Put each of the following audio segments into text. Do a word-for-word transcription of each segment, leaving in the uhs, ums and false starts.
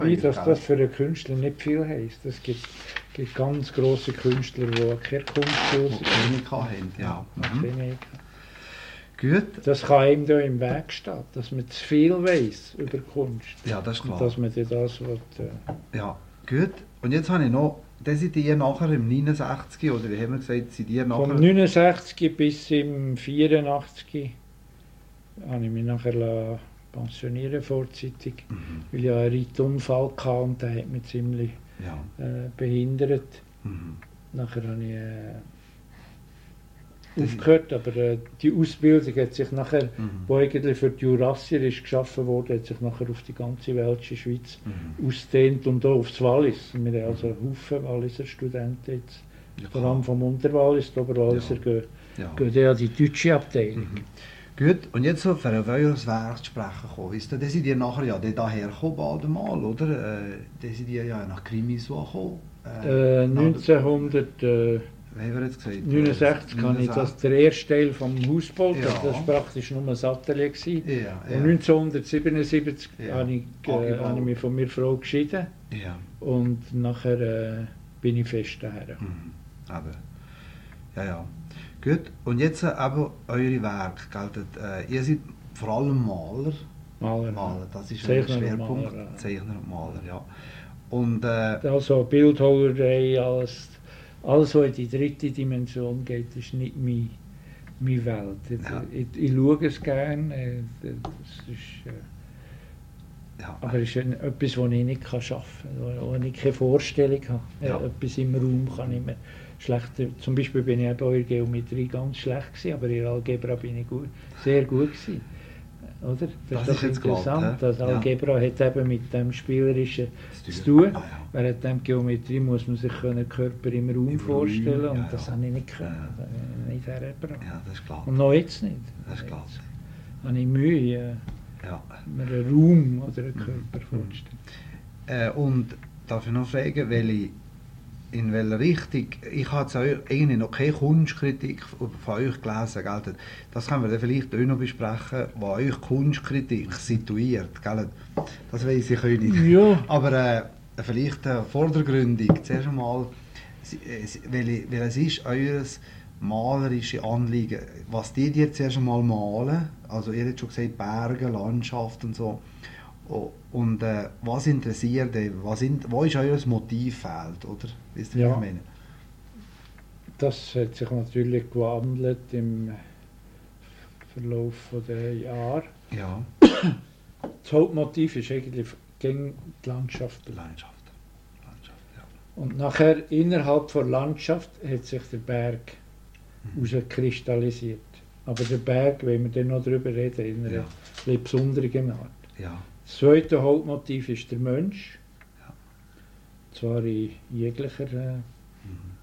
Wie, dass das für einen Künstler nicht viel heisst. Es gibt, gibt ganz grosse Künstler, die keine Kunstschule haben. Ja. Mhm. Gut. Das kann ihm da im Weg stehen, dass man zu viel weiss über Kunst. Ja, das ist klar. Und dass man das will, äh ja, gut. Und jetzt habe ich noch, das sind die nachher im neunundsechzig, oder wie haben wir gesagt, sind die nachher... Vom neunundsechzig bis im vierundachtzig habe ich mich nachher pensionieren vorzeitig, mhm. weil ich einen Reitunfall hatte und der hat mich ziemlich ja. äh, behindert. Mhm. Nachher habe ich äh, aufgehört, aber äh, die Ausbildung hat sich nachher, mhm. wo eigentlich für die Jurassier ist geschaffen wurde, hat sich nachher auf die ganze weltliche Schweiz mhm. ausdehnt und auch aufs Wallis. Wir haben also einen Haufen Walliser Studenten jetzt, ja, vor allem vom Unterwallis, die Oberwalliser ja. gehen, ja. gehen an die deutsche Abteilung. Mhm. Gut, und jetzt so für euer Werk zu sprechen kommen, wisst ihr, das sind die nachher ja daher gekommen, bald mal, oder? Äh, das sind die ja nach Krimis gekommen. Äh, äh, neunzehnhundert... Äh, neunundsechzig habe ich das, der erste Teil vom Hausboot, ja. das war praktisch nur ein Atelier. Ja, ja. Und neunzehnhundertsiebenundsiebzig ja. habe ich, äh, habe ich mich von meiner Frau geschieden ja. und nachher äh, bin ich fest daher. Mhm. Aber, ja, ja. Gut, und jetzt aber eure Werke, gelten, äh, ihr seid vor allem Maler. Maler, Maler das ist Zeichner ein Schwerpunkt. Maler, ja. Zeichner und Maler, ja. Und, äh, also Bildhauerei, alles. Alles, was in die dritte Dimension geht, ist nicht meine, meine Welt. Ja. Ich, ich, ich schaue es gerne. Das ist, äh, ja. Aber es ist ein, etwas, das ich nicht arbeiten kann, wo ich keine Vorstellung habe. Ja. Etwas im Raum kann ich mir schlecht. Zum Beispiel bin ich eben auch in der Geometrie ganz schlecht gewesen, aber in der Algebra bin ich gut, sehr gut gewesen. Oder? Das, das ist jetzt interessant. Das Algebra ja. hat eben mit dem Spielerischen zu tun. Ah, ja. Während der Geometrie muss man sich den Körper im Raum Im vorstellen Raum, ja, und das ja. habe ich nicht können. Ja. Das habe ich nicht hergebracht. Ja, das ist klar. Und noch jetzt nicht. Das ist klar. Jetzt habe ich Mühe, ja. mir einen Raum oder einen Körper mhm. vorzustellen. Äh, und darf ich noch fragen, welche, in welcher Richtung, ich habe eigentlich noch keine Kunstkritik von euch gelesen, gell? Das können wir dann vielleicht auch noch besprechen, was euch Kunstkritik situiert, gell? Das weiss ich auch nicht. Ja. Aber äh, vielleicht äh, vordergründig, zuerst einmal, weil, weil es ist euer malerische Anliegen, was die dir zuerst einmal malen, also ihr habt schon gesagt, Berge, Landschaft und so, und äh, was interessiert euch, was in, wo ist euer Motivfeld, oder? Wisst ihr, ja. was ich meine? Das hat sich natürlich gewandelt im Verlauf der Jahre. Ja. Das Hauptmotiv ist eigentlich gegen die Landschaft. Landschaft. Landschaft ja. Und nachher innerhalb der Landschaft hat sich der Berg mhm. herauskristallisiert. Aber der Berg, wenn wir dann noch darüber reden, in einer ja. besonderen Art. Ja. Das zweite Hauptmotiv ist der Mensch. Ja. Zwar in jeglicher äh, mhm.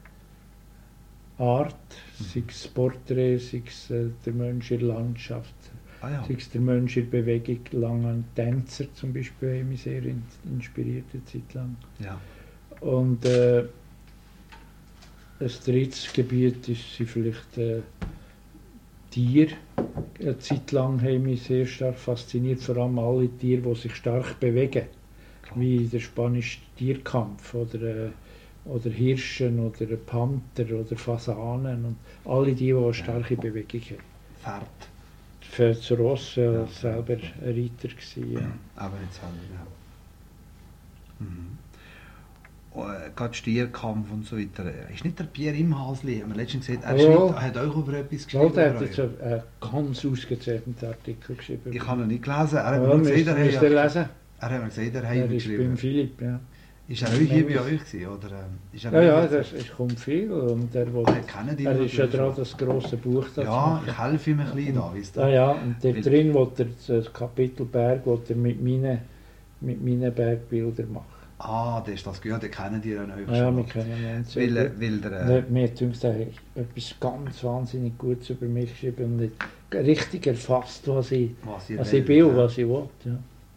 Art, mhm. sei es Porträt, sei es äh, der Mensch in der Landschaft, ah, ja. sei es der Mensch in der Bewegung. Lange Tänzer zum Beispiel haben mich sehr in, inspiriert eine Zeit lang. Ja. Und äh, ein drittes Gebiet ist vielleicht äh, Tiere. Eine Zeit lang haben mich sehr stark fasziniert, vor allem alle Tiere, die sich stark bewegen. Klar. Wie der spanische Tierkampf oder, äh, oder Hirschen oder Panther oder Fasanen und alle die, die eine starke ja. Bewegung haben. Pferd. Für das Ross war ja. selber ein Reiter. Gewesen, ja. Aber nicht selber, ja. Mhm. Gerade Stierkampf und so weiter. Ist nicht der Pierre Imhasli, haben wir letztens gesagt, er, oh. schreibt, er hat euch über etwas geschrieben? Ja, der hat jetzt einen ganz ausgezeichneten Artikel geschrieben. Ich habe ihn nicht gelesen. Er hat ja, mir gesagt, er, ja, lesen. er hat mir gesagt, er hat er geschrieben. Er ist beim Philipp, ja. Ist er auch hier bei euch gewesen, oder? Ist er ja, ja, das ist, kommt viel. Und er, will, er, er ist ja dran, das grosse Buch dazu ja, ich helfe ihm ein bisschen da, wisst ihr? Ja, ja, und da drin will er das Kapitel Berg will er mit meinen, mit meinen Bergbildern machen. Ah, das ist das gut, den kennen die ja noch. Ja, wir kennen uns. Weil, weil der, äh, mir denkt, er hat etwas ganz wahnsinnig Gutes über mich geschrieben und richtig erfasst, was ich, was was ich will, ja. was ich will. Ja.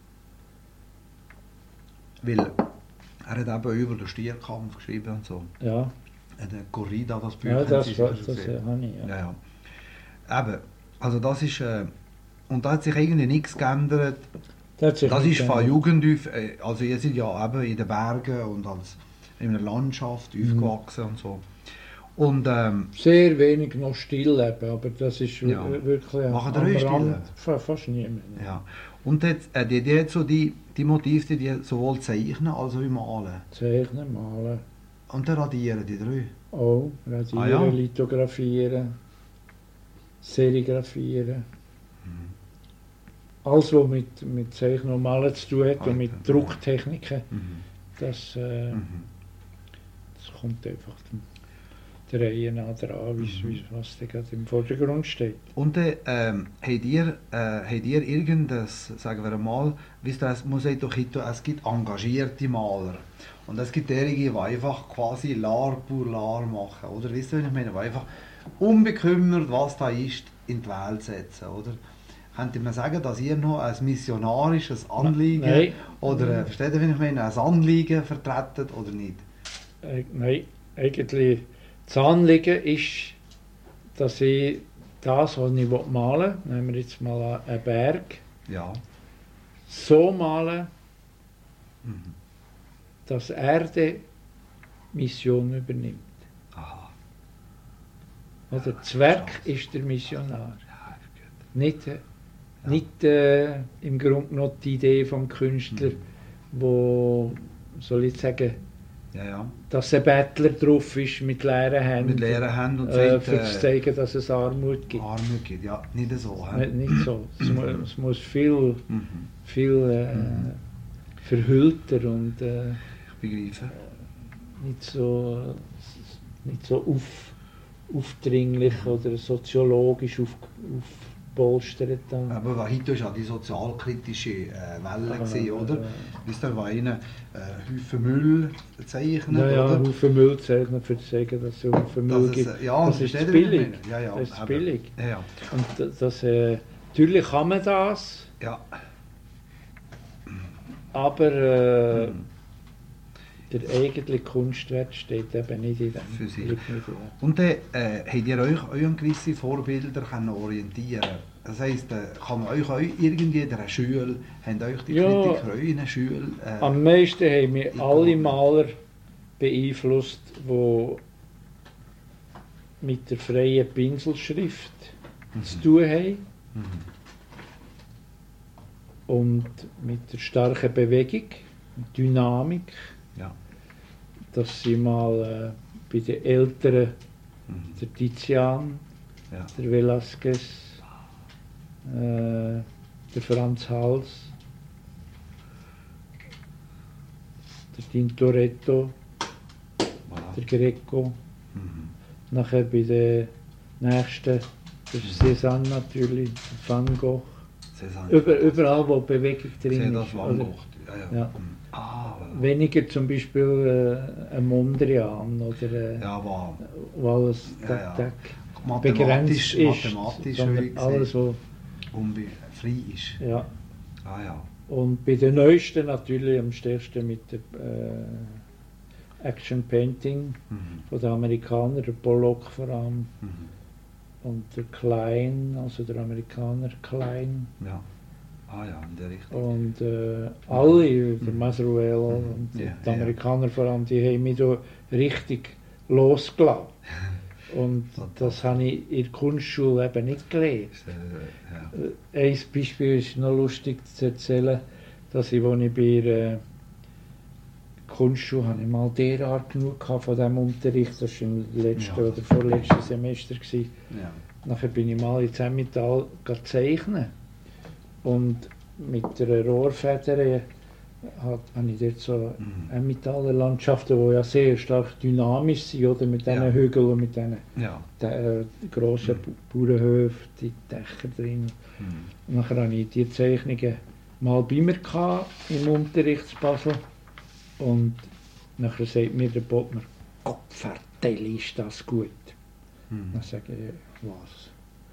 Weil er hat eben über den Stierkampf geschrieben und so. Ja. Eine Corrida, das Buch. Ja, das, das, das, das habe ich, ja. ja, ja. Eben, also das ist, äh, und da hat sich irgendwie nichts geändert. Das, das ist von Jugend auf, äh, also ihr seid ja eben in den Bergen und als in einer Landschaft aufgewachsen mhm. und so. Und, ähm, sehr wenig noch Stillleben, aber das ist ja. wirklich am Rand fast nie mehr. Ja. Und jetzt, äh, die, die, so die, die Motive, die sowohl zeichnen als auch malen? Zeichnen, malen. Und dann radieren, die drei? Oh, radieren, ah, ja. lithografieren, serigrafieren. Mhm. Alles, was mit, mit Zeichnen und Malen zu tun hat Alter, und mit Drucktechniken, mhm. das, äh, mhm. das kommt einfach der Reihe nach dran, mhm. was da gerade im Vordergrund steht. Und dann ähm, habt ihr, äh, habt ihr irgendein, sagen wir mal, wisst ihr, es, muss doch, es gibt engagierte Maler und es gibt derige, die einfach quasi Lar pur Lar machen, oder? Wisst ihr, was ich meine? Die einfach unbekümmert, was da ist, in die Welt setzen, oder? Könnte man sagen, dass ihr noch ein missionarisches Anliegen nein. oder äh, versteht ihr, wie ich meine, ein Anliegen vertretet oder nicht? Äh, nein, eigentlich das Anliegen ist, dass ich das, was ich malen will, nehmen wir jetzt mal einen Berg, ja. so malen, mhm. dass Erde Mission übernimmt. Aha. Oder das Werk ja, ist der Missionar. Ja, nicht äh, ja. nicht äh, im Grunde genommen die Idee vom Künstler, mhm. wo, soll ich sagen, ja, ja. dass ein Bettler drauf ist mit leeren Händen, mit leeren Händen und äh, sagt, für zu zeigen, dass es Armut gibt. Armut gibt, ja, nicht so. Nicht, nicht so. Es, mu es muss viel, mhm. viel äh, mhm. verhüllter und äh, ich begreife. nicht so, nicht so auf, aufdringlich oder soziologisch auf, aufpolstert. Dann. Aber heute war ja die sozialkritische äh, Welle, ah, gewesen, oder? Ja. Wisst ihr, war einer äh, Haufen Müll zeichnet, ja, ja, oder? Haufen Müll zeichnet, für zu sagen, dass es Haufen Müll das gibt. Ist, ja, das ist billig. Ja, ja, das ist aber, billig. Ja, ja. Und das, äh, natürlich kann man das, ja. aber äh, mhm. der eigentliche Kunstwert steht eben nicht in dem. Für sich. Und dann äh, habt ihr euch an gewisse Vorbilder können orientieren. Das heisst, äh, kann man euch, euch irgendwie in einer Schule, haben euch die ja, Kritiker in einer Schule... Äh, am meisten haben mich alle Maler beeinflusst, die mit der freien Pinselschrift mhm. zu tun haben. Mhm. Und mit der starken Bewegung, Dynamik. Ja. Dass sie mal äh, bei den Älteren, mhm. der Tizian, ja. der Velázquez, äh, der Franz Hals, der Tintoretto, voilà. der Greco, mhm. nachher bei den Nächsten, der Cézanne natürlich, der Van Gogh. Über, überall, wo Bewegung drin ist. Van Gogh. Ja, ja. Ja. Mhm. Ah, voilà. Weniger zum Beispiel äh, ein Mondrian oder äh, ja, wow. wo alles ja, ja. tak, tak, begrenzt ist, mathematisch sondern alles, was frei ist. Ja. Ah, ja. Und bei den Neuesten natürlich am stärksten mit der äh, Action Painting mhm. von den Amerikanern, der Pollock vor allem. Mhm. Und der Klein, also der Amerikaner Klein. Ja. Ah ja, in der Richtung. Und äh, alle, der Masruel mhm. und ja, die Amerikaner ja. vor allem, die haben mich so richtig losgelassen. Und das habe ich in der Kunstschule eben nicht gelernt. Ja. Ein Beispiel ist noch lustig zu erzählen, dass ich, als ich bei der Kunstschule habe ich mal derart genug von diesem Unterricht, das war im letzten ja. oder vorletzten Semester. Ja. Nachher bin ich mal ins Emmental zeichnen. Und mit einer Rohrfeder habe ich dort so mhm. Emmentaler Landschaften, die ja sehr stark dynamisch sind, oder? Mit diesen ja. Hügeln und mit diesen ja. äh, grossen mhm. Bauernhöfen, die Dächer drin. Mhm. Und nachher hatte ich diese Zeichnungen mal bei mir gehabt, im Unterricht in Basel. Und nachher sagt mir der Bodmer, Gott vertell, ist das gut? Mhm. Dann sage ich, was?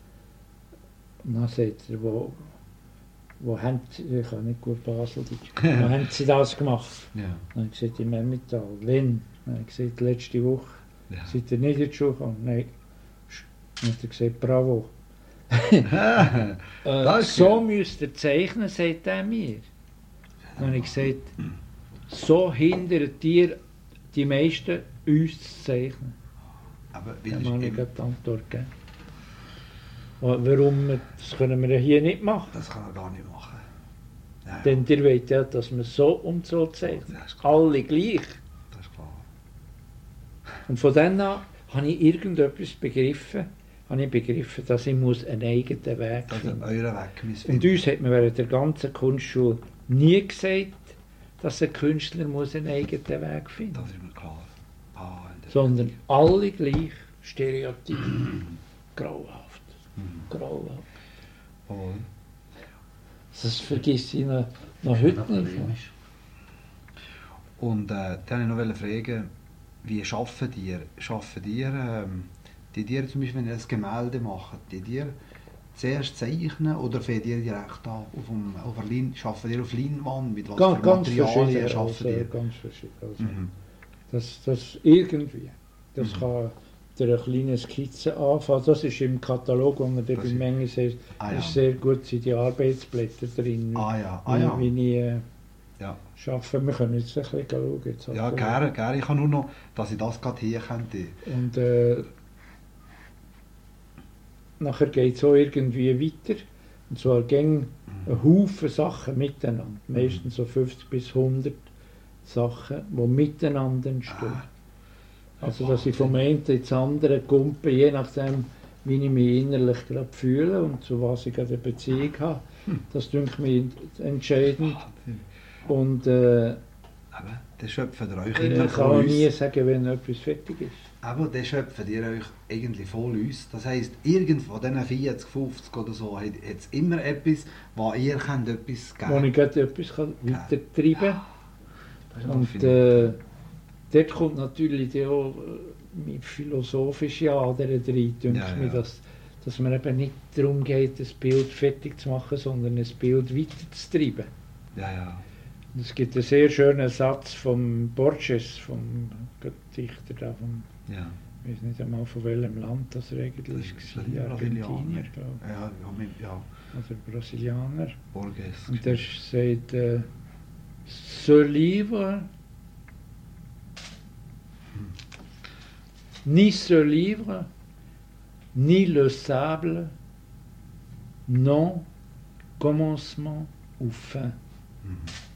Und dann sagt er, wo, wo haben Sie, ich kann nicht gut Baseldeutsch, wo haben Sie das gemacht? Ja. Dann habe ich gesagt, im Emmental. Wann? Dann habe ich gesagt, letzte Woche. Ja. Seid ihr nicht in die Schule gekommen? Nein. Dann hat er gesagt, bravo. äh, so müsst ihr zeichnen, sagt er mir. Dann habe ich gesagt, so hindert ihr die meisten, uns zu zeichnen. Aber weil Dann es habe ich eben- gerade die Antwort gegeben. Warum? wir- Das können wir ja hier nicht machen. Das kann er gar nicht machen. Ja, ja. Denn ihr wollt ja, dass wir so und so zeichnen. Das ist klar. Alle gleich. Das ist klar. Und von dann an habe ich irgendetwas begriffen, habe ich begriffen, dass ich muss einen eigenen Weg Das ist finden. euer Weg müssen Und uns hat man während der ganzen Kunstschule nie gesagt, dass ein Künstler muss einen eigenen Weg finden Das muss. ist mir klar. Ah, in der- Sondern alle gleich, Stereotyp, grauhaft, Mhm. grauhaft. Voll. Das vergisst ich noch, noch heute nicht. Und äh, dann wollte ich noch fragen, wie schaffen ihr? Schaffen ihr, ähm, die dir zum Beispiel, wenn ihr ein Gemälde macht, die dir zuerst zeichnen oder fängt ihr direkt an auf, dem, auf der Lin schaffen ihr auf Leinwand? Mit was Ganz, für ganz Materialien verschieden. schaffen Also, ihr? ganz verschieden. Also, Mhm. das, das irgendwie. Das Mhm. kann durch eine kleine Skizze anfangen. Das ist im Katalog, wo man Das bei ist- Menge sieht, Ah, ja. ist sehr gut sind die Arbeitsblätter drin. Ah ja, wie, ah, ja. wie ich äh, ja. arbeite. Wir können jetzt ein bisschen schauen. Jetzt Ja, aktuell. gerne, gerne. Ich kann nur noch, dass ich das gerade hier könnte. Und äh, nachher geht es auch irgendwie weiter. Und zwar gehen ein Haufen Sachen miteinander. Meistens so fünfzig bis hundert Sachen, die miteinander entstehen. Ah. Also, dass ich vom einen ins andere kumpe, je nachdem, wie ich mich innerlich gerade fühle und zu was ich gerade eine Beziehung habe. Das denke mich entscheidend. Und äh, Aber das schöpft ihr euch ich immer kann von auch uns. nie sagen, wenn etwas fertig ist. Aber das schöpft ihr euch eigentlich voll uns. Das heisst, irgendwo von diesen vierzig, fünfzig oder so hat es immer etwas, wo ihr könnt etwas geben Wo ich könnt. gerade etwas kann weitertreiben kann. Das ist auch Und finde äh, dort kommt natürlich dann auch äh, mit philosophische Ader rein, denke Ja, mir, ja. dass, dass man eben nicht darum geht, ein Bild fertig zu machen, sondern ein Bild weiterzutreiben. ich- ja, ja. Und es gibt einen sehr schönen Satz von Borges, vom Dichter da, vom, ja. ich weiß nicht einmal von welchem Land das er eigentlich Das war, ist ein Argentinier, Brasilianer. glaube Ja, ja, mit- ja, ich, oder Brasilianer. Borges. Und der sagt, äh, ce livre, ni ce livre, ni le sable, non commencement ou fin. Mhm.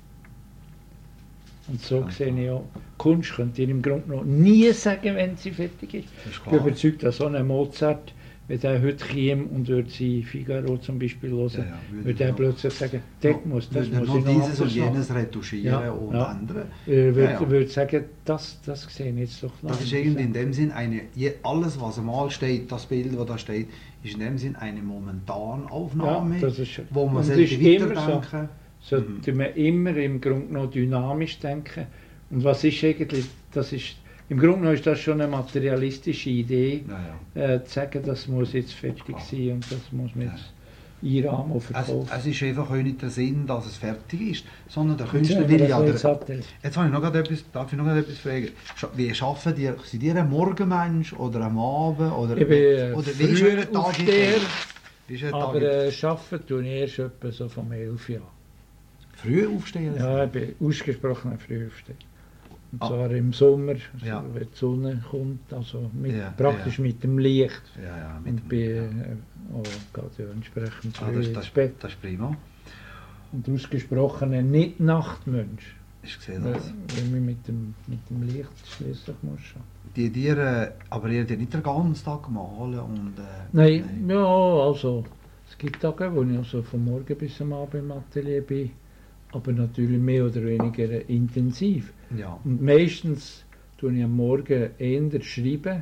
Und so Ja. sehe ich auch, Kunst könnt ihr im Grunde noch nie sagen, wenn sie fertig ist. Das ist Ich bin klar. überzeugt, dass so ein Mozart, wenn der heute käme und würde sie Figaro zum Beispiel hören, Ja, ja, würde würde er noch- plötzlich sagen, dort muss, das Würde muss noch ich noch dieses und anders machen. jenes retuschieren Ja, und ja. ändern. Er würde, Ja, ja. würde sagen, das, das sehe ich jetzt doch noch. Das ist irgendwie in dem Sinn eine, je- alles was einmal steht, das Bild, das da steht, ist in dem Sinn eine Momentanaufnahme, Ja, das ist, wo man und sollte ist immer weiterdenken. so, sollte man immer im Grunde noch dynamisch denken. Und was ist eigentlich, das ist, im Grunde genommen ist das schon eine materialistische Idee, Ja, ja. äh, zu sagen, das muss jetzt fertig Klar. sein und das muss man Ja. jetzt einrahmen und Es, verkaufen. es ist einfach auch nicht der Sinn, dass es fertig ist, sondern der Jetzt Künstler haben wir will ja... ein Der, bisschen Sattel. jetzt habe ich noch gerade etwas, darf ich noch gerade etwas fragen? Scha- Wie schaffen die, sind ihr ein Morgenmensch oder am Abend? Oder, Ich bin äh, oder wie ist euer Tag Frühaufsteher, Wie ist euer Tag aber äh, arbeiten tue ich erst etwa so vom elf Jahr. Früh aufstehen? Ja, ich bin ausgesprochener Frühaufsteher. Und Ah. zwar im Sommer, also Ja. wenn die Sonne kommt, also mit, Ja, praktisch ja. mit dem Licht. Ja, ja, mit Und dem- bin ja. äh, auch gerade ja entsprechend Ah, früh das, ins das, Bett. das ist prima. Und ausgesprochener Nicht-Nachtmensch. Ich sehe Weil das. weil man mit dem, mit dem Licht schließlich muss schauen. Die, die, äh, aber ihr die nicht den ganzen Tag malen und... Äh, Nein, ja, also es gibt Tage, wo ich also von morgen bis am Abend im Atelier bin, aber natürlich mehr oder weniger äh, intensiv. Ja. Und meistens tue ich am Morgen eher schreiben,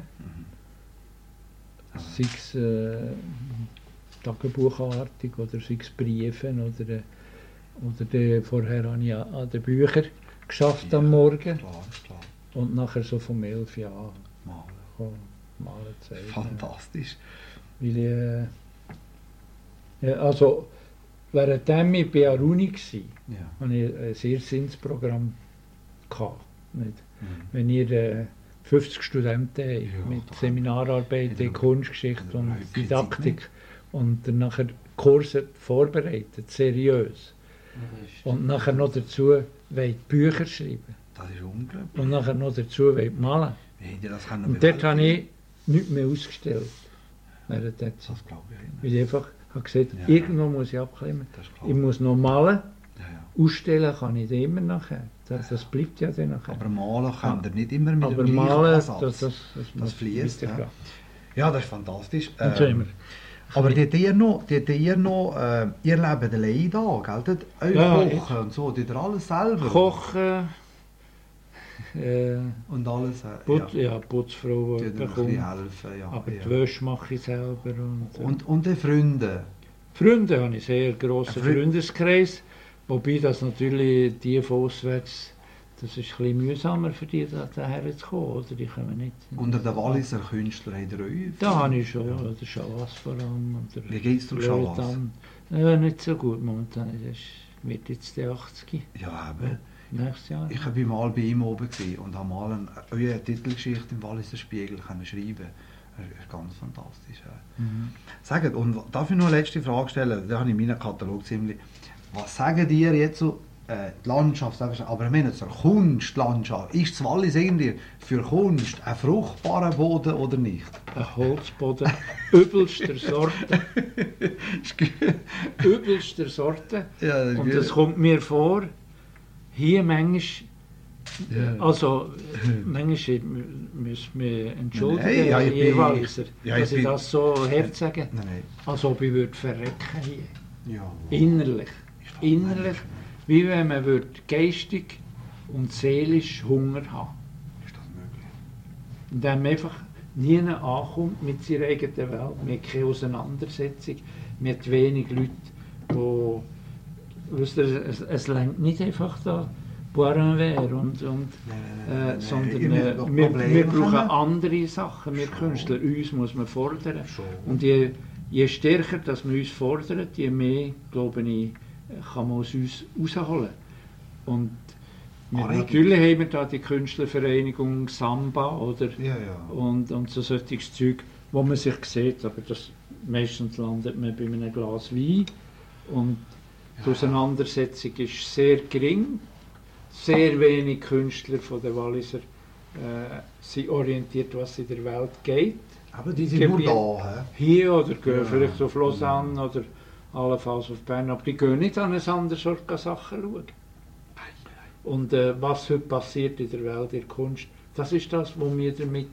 Ah. sei es äh, tagebuchartig oder sei es Briefen oder, äh, oder die, vorher habe ich an, an den Büchern geschafft am Morgen Klar, klar. und nachher so vom elf Jahren Malen. kann malen zeichnen. Fantastisch. Weil ich, äh, ja, also währenddem ich bei der Uni war, Ja. hatte ich ein sehr Sinnsprogramm gehabt, nicht? Mhm. Wenn ihr äh, fünfzig Studenten habt, Ja, mit da kann- Seminararbeit Ja, in Kunstgeschichte da und braucht keine Didaktik und dann nachher Kurse vorbereitet, seriös, Und nachher noch dazu wollen Bücher schreiben. Das ist unglaublich. Und nachher noch dazu wollen malen. Wie hätte das können Und dort habe ich nichts mehr ausgestellt. Während der Zeit. Das glaube ich nicht. Weil ich einfach habe gesagt, Ja. irgendwo muss ich abklemmen. Das ist klar. Ich muss noch malen. Ja, ja. Ausstellen kann ich immer nachher. Das, das bleibt ja dann nachher. Aber malen kann ihr nicht immer mit Aber dem gleichen malen, Ansatz. das, das, das, Das muss fließt, weitergehen. Ja, das ist fantastisch. Und so Ähm, immer. aber die habt ihr noch, die habt ihr noch, äh, ihr lebt allein da, gell? Dort euch Ja, kochen und so, die ihr alles selber? Kochen, äh, Und alles, äh, Put, ja. ja, Putzfrau Die ein bekommen. bisschen helfen, ja. Aber ja. die Wäsche mache ich selber. Und, äh, Und, und die Freunde? Freunde habe ich einen sehr grossen Ein Freund- Freundeskreis. Wobei das natürlich die von auswärts, das ist ein bisschen mühsamer für die, da, daher zu kommen. Oder? Die kommen nicht. Unter den Walliser Künstlern habt ihr euch? Da habe ich schon, ja. Der Schawas vor allem. Oder Wie geht's dem Schawas? Blödam. Ja, nicht so gut momentan. Das ist, wird jetzt der achtzig. Ja, eben. Nächstes Jahr. Ich war mal bei ihm oben gewesen und habe mal eine, eure Titelgeschichte im Walliser Spiegel können schreiben. Das ist ganz fantastisch. Ja. Mhm. Sagt, und darf ich noch eine letzte Frage stellen? Da habe ich meinen Katalog ziemlich. Was sagen dir jetzt so, äh, die Landschaft, aber ich meine zur Kunstlandschaft, ist das Wallis irgendwie für Kunst ein fruchtbarer Boden oder nicht? Ein Holzboden übelster Sorte. übelster Sorte. Ja, das ist Und gut. es kommt mir vor, hier manchmal, Ja. also manchmal müssen wir entschuldigen, Nein, ja, ich ihr bin- Walliser, ja, dass ich ich bin- das so hart sage, Nein, nein. als ob ich würde verrecken hier. Ja. Innerlich. Ist doch Innerlich, menschlich. wie wenn man würde geistig und seelisch Hunger haben. Ist das möglich? Indem man einfach nie ankommt mit seiner eigenen Welt, man hat keine Auseinandersetzung, man hat wenig Leute, die, wisst ihr, es, es lenkt nicht einfach da boire un verre und, und Nein, nein, äh, nein, sondern ihr müsst äh, doch wir, Probleme wir brauchen haben. andere Sachen, wir Schon. Künstler, uns muss man fordern. Schon. Und je, je stärker dass man uns fordert, je mehr, glaube ich, kann man aus uns rausholen. Und wir, Anregung. natürlich haben wir da die Künstlervereinigung Samba oder, Ja, ja. und, und so solches Zeug, wo man sich sieht, aber das, meistens landet man bei einem Glas Wein und die Auseinandersetzung ist sehr gering. Sehr wenig Künstler von der Walliser äh, sind orientiert, was in der Welt geht. Aber die sind nur Gebiet- da, hä? Hier oder gehen Ja. vielleicht auf Lausanne oder allenfalls auf Bern, aber die gehen nicht an eine andere Ort Sachen schauen. Und äh, was heute passiert in der Welt, in der Kunst, das ist das, was wir damit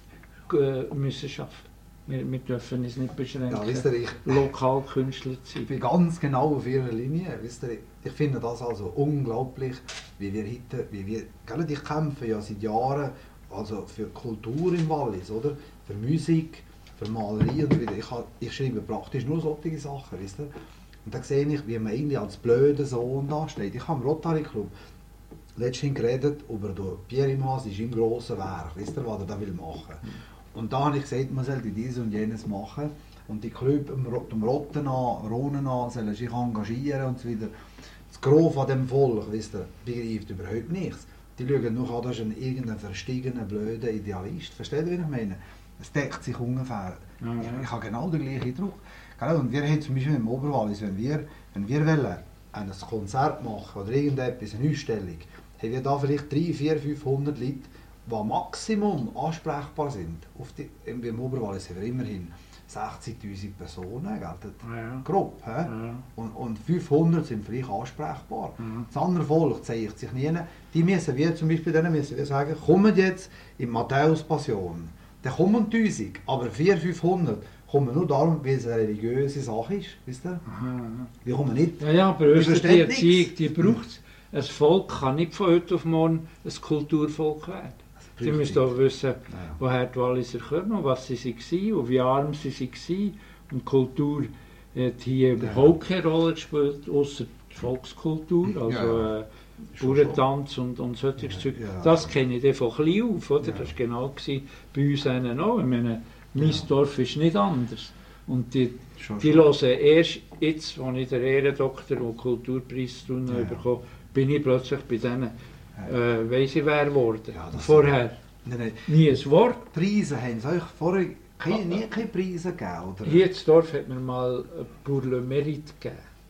äh, müssen schaffen. Wir, wir dürfen uns nicht beschränken, Ja, wisst ihr, ich, Lokalkünstler zu ich sein. bin ganz genau auf ihrer Linie. Wisst ihr, ich finde das also unglaublich, wie wir heute, wie wir, gell, ich kämpfe ja seit Jahren also für Kultur im Wallis, oder? Für Musik, für Malerei und so weiter. Ich, ha- ich schreibe praktisch nur solche Sachen, wisst ihr? Und da sehe ich, wie man irgendwie als blöder Sohn da steht. Ich habe im Rotary Club letztens geredet über den Pierre Imhas, ist im grossen Werk, wisst ihr, was er da will machen. Und da habe ich gesagt, man sollte dieses und jenes machen. Und die Club um Ro- um Rotten an, Ronen an, sollen sich engagieren und so weiter. Das Gros von dem Volk, wisst ihr, begreift überhaupt nichts. Die schauen nur an, das ist ein irgendein verstiegener, blöder Idealist. Versteht ihr, wie ich meine? Es deckt sich ungefähr. Ja, ja. Ich, ich habe genau den gleichen Druck. Gell? Und wir haben zum Beispiel im Oberwallis, wenn wir, wenn wir wollen, ein Konzert machen oder irgendetwas, eine Ausstellung, haben wir da vielleicht dreihundert, vierhundert, fünfhundert Leute, die Maximum ansprechbar sind. Auf die, im, im Oberwallis haben wir immerhin sechzigtausend Personen, gell? Das- Ja. grob. Hä? Ja. Und, und fünfhundert sind vielleicht ansprechbar. Mhm. Das andere Volk zeigt sich nie. Die müssen wir zum Beispiel denen müssen wir sagen, kommen jetzt in Matthäus Passion. Dann kommen tausend, aber vierhundert, fünfhundert kommen nur darum, weil es eine religiöse Sache ist. Wisst ihr? Aha. Die kommen nicht. Ja, ja, aber Die wisst ihr, die versteht Erziehung, nichts. die braucht es. Ein Volk kann nicht von heute auf morgen ein Kulturvolk werden. Sie braucht müssen auch wissen, Ja. woher die Walliser kommen und was sie waren und wie arm sie waren. Und Kultur hat hier überhaupt keine Rolle gespielt, außer die Volkskultur, also Ja. äh, Schon, Bauerntanz und, und solches Ja, Zeug. ja. Das kenne ich dann von klein auf, oder? Ja. Das war genau gewesen, bei uns einen auch. Ich meine, mein Ja. Dorf ist nicht anders. Und die, Schon, die schon. hören erst jetzt, als ich den Ehrendoktor und Kulturpreis ja. Ja. bekommen bin ich plötzlich bei denen, äh, weiss ich wer geworden. Ja, das- Vorher Nein, nein. nie ein Wort. Preise haben sie euch vorher keine, nie keine Preise gegeben, oder? Hier in Dorf hat mir mal ein Pour le Mérite gegeben.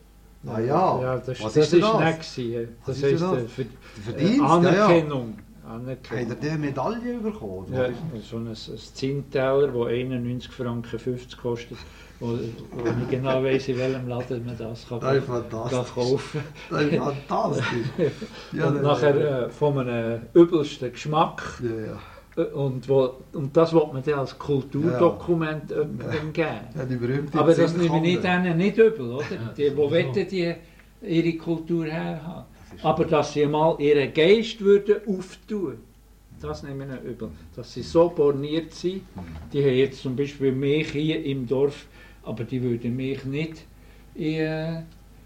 Ah ja, ja das, was das ist denn ist das? nett gewesen. Was Das ist denn heisst, das? äh, für, Der Verdienst, äh, ja, ja. Anerkennung. Hat Anerkennung. er diese Medaille bekommen? Ja, so ein, ein Zinnteller, der einundneunzig Franken fünfzig kostet, wo, wo ich genau weiss, in welchem Laden man das kann, Das ist kann fantastisch. kaufen Das ist fantastisch. Ja, und das- nachher äh, von einem übelsten Geschmack. Ja, ja. Äh, Und, wo, und das will man dann als Kulturdokument Ja. jemandem geben. Ja, die berühmte Aber das nehme ich Zinnkanne. denen nicht übel, oder? Ja, Die, das wo ist wollen so. die ihre Kultur herhaben? Das ist- Aber dass sie mal ihren Geist würden auftun, das nehme ich nicht übel. Dass sie so borniert sind, die haben jetzt zum Beispiel mich hier im Dorf, aber die würden mich nicht in, äh, in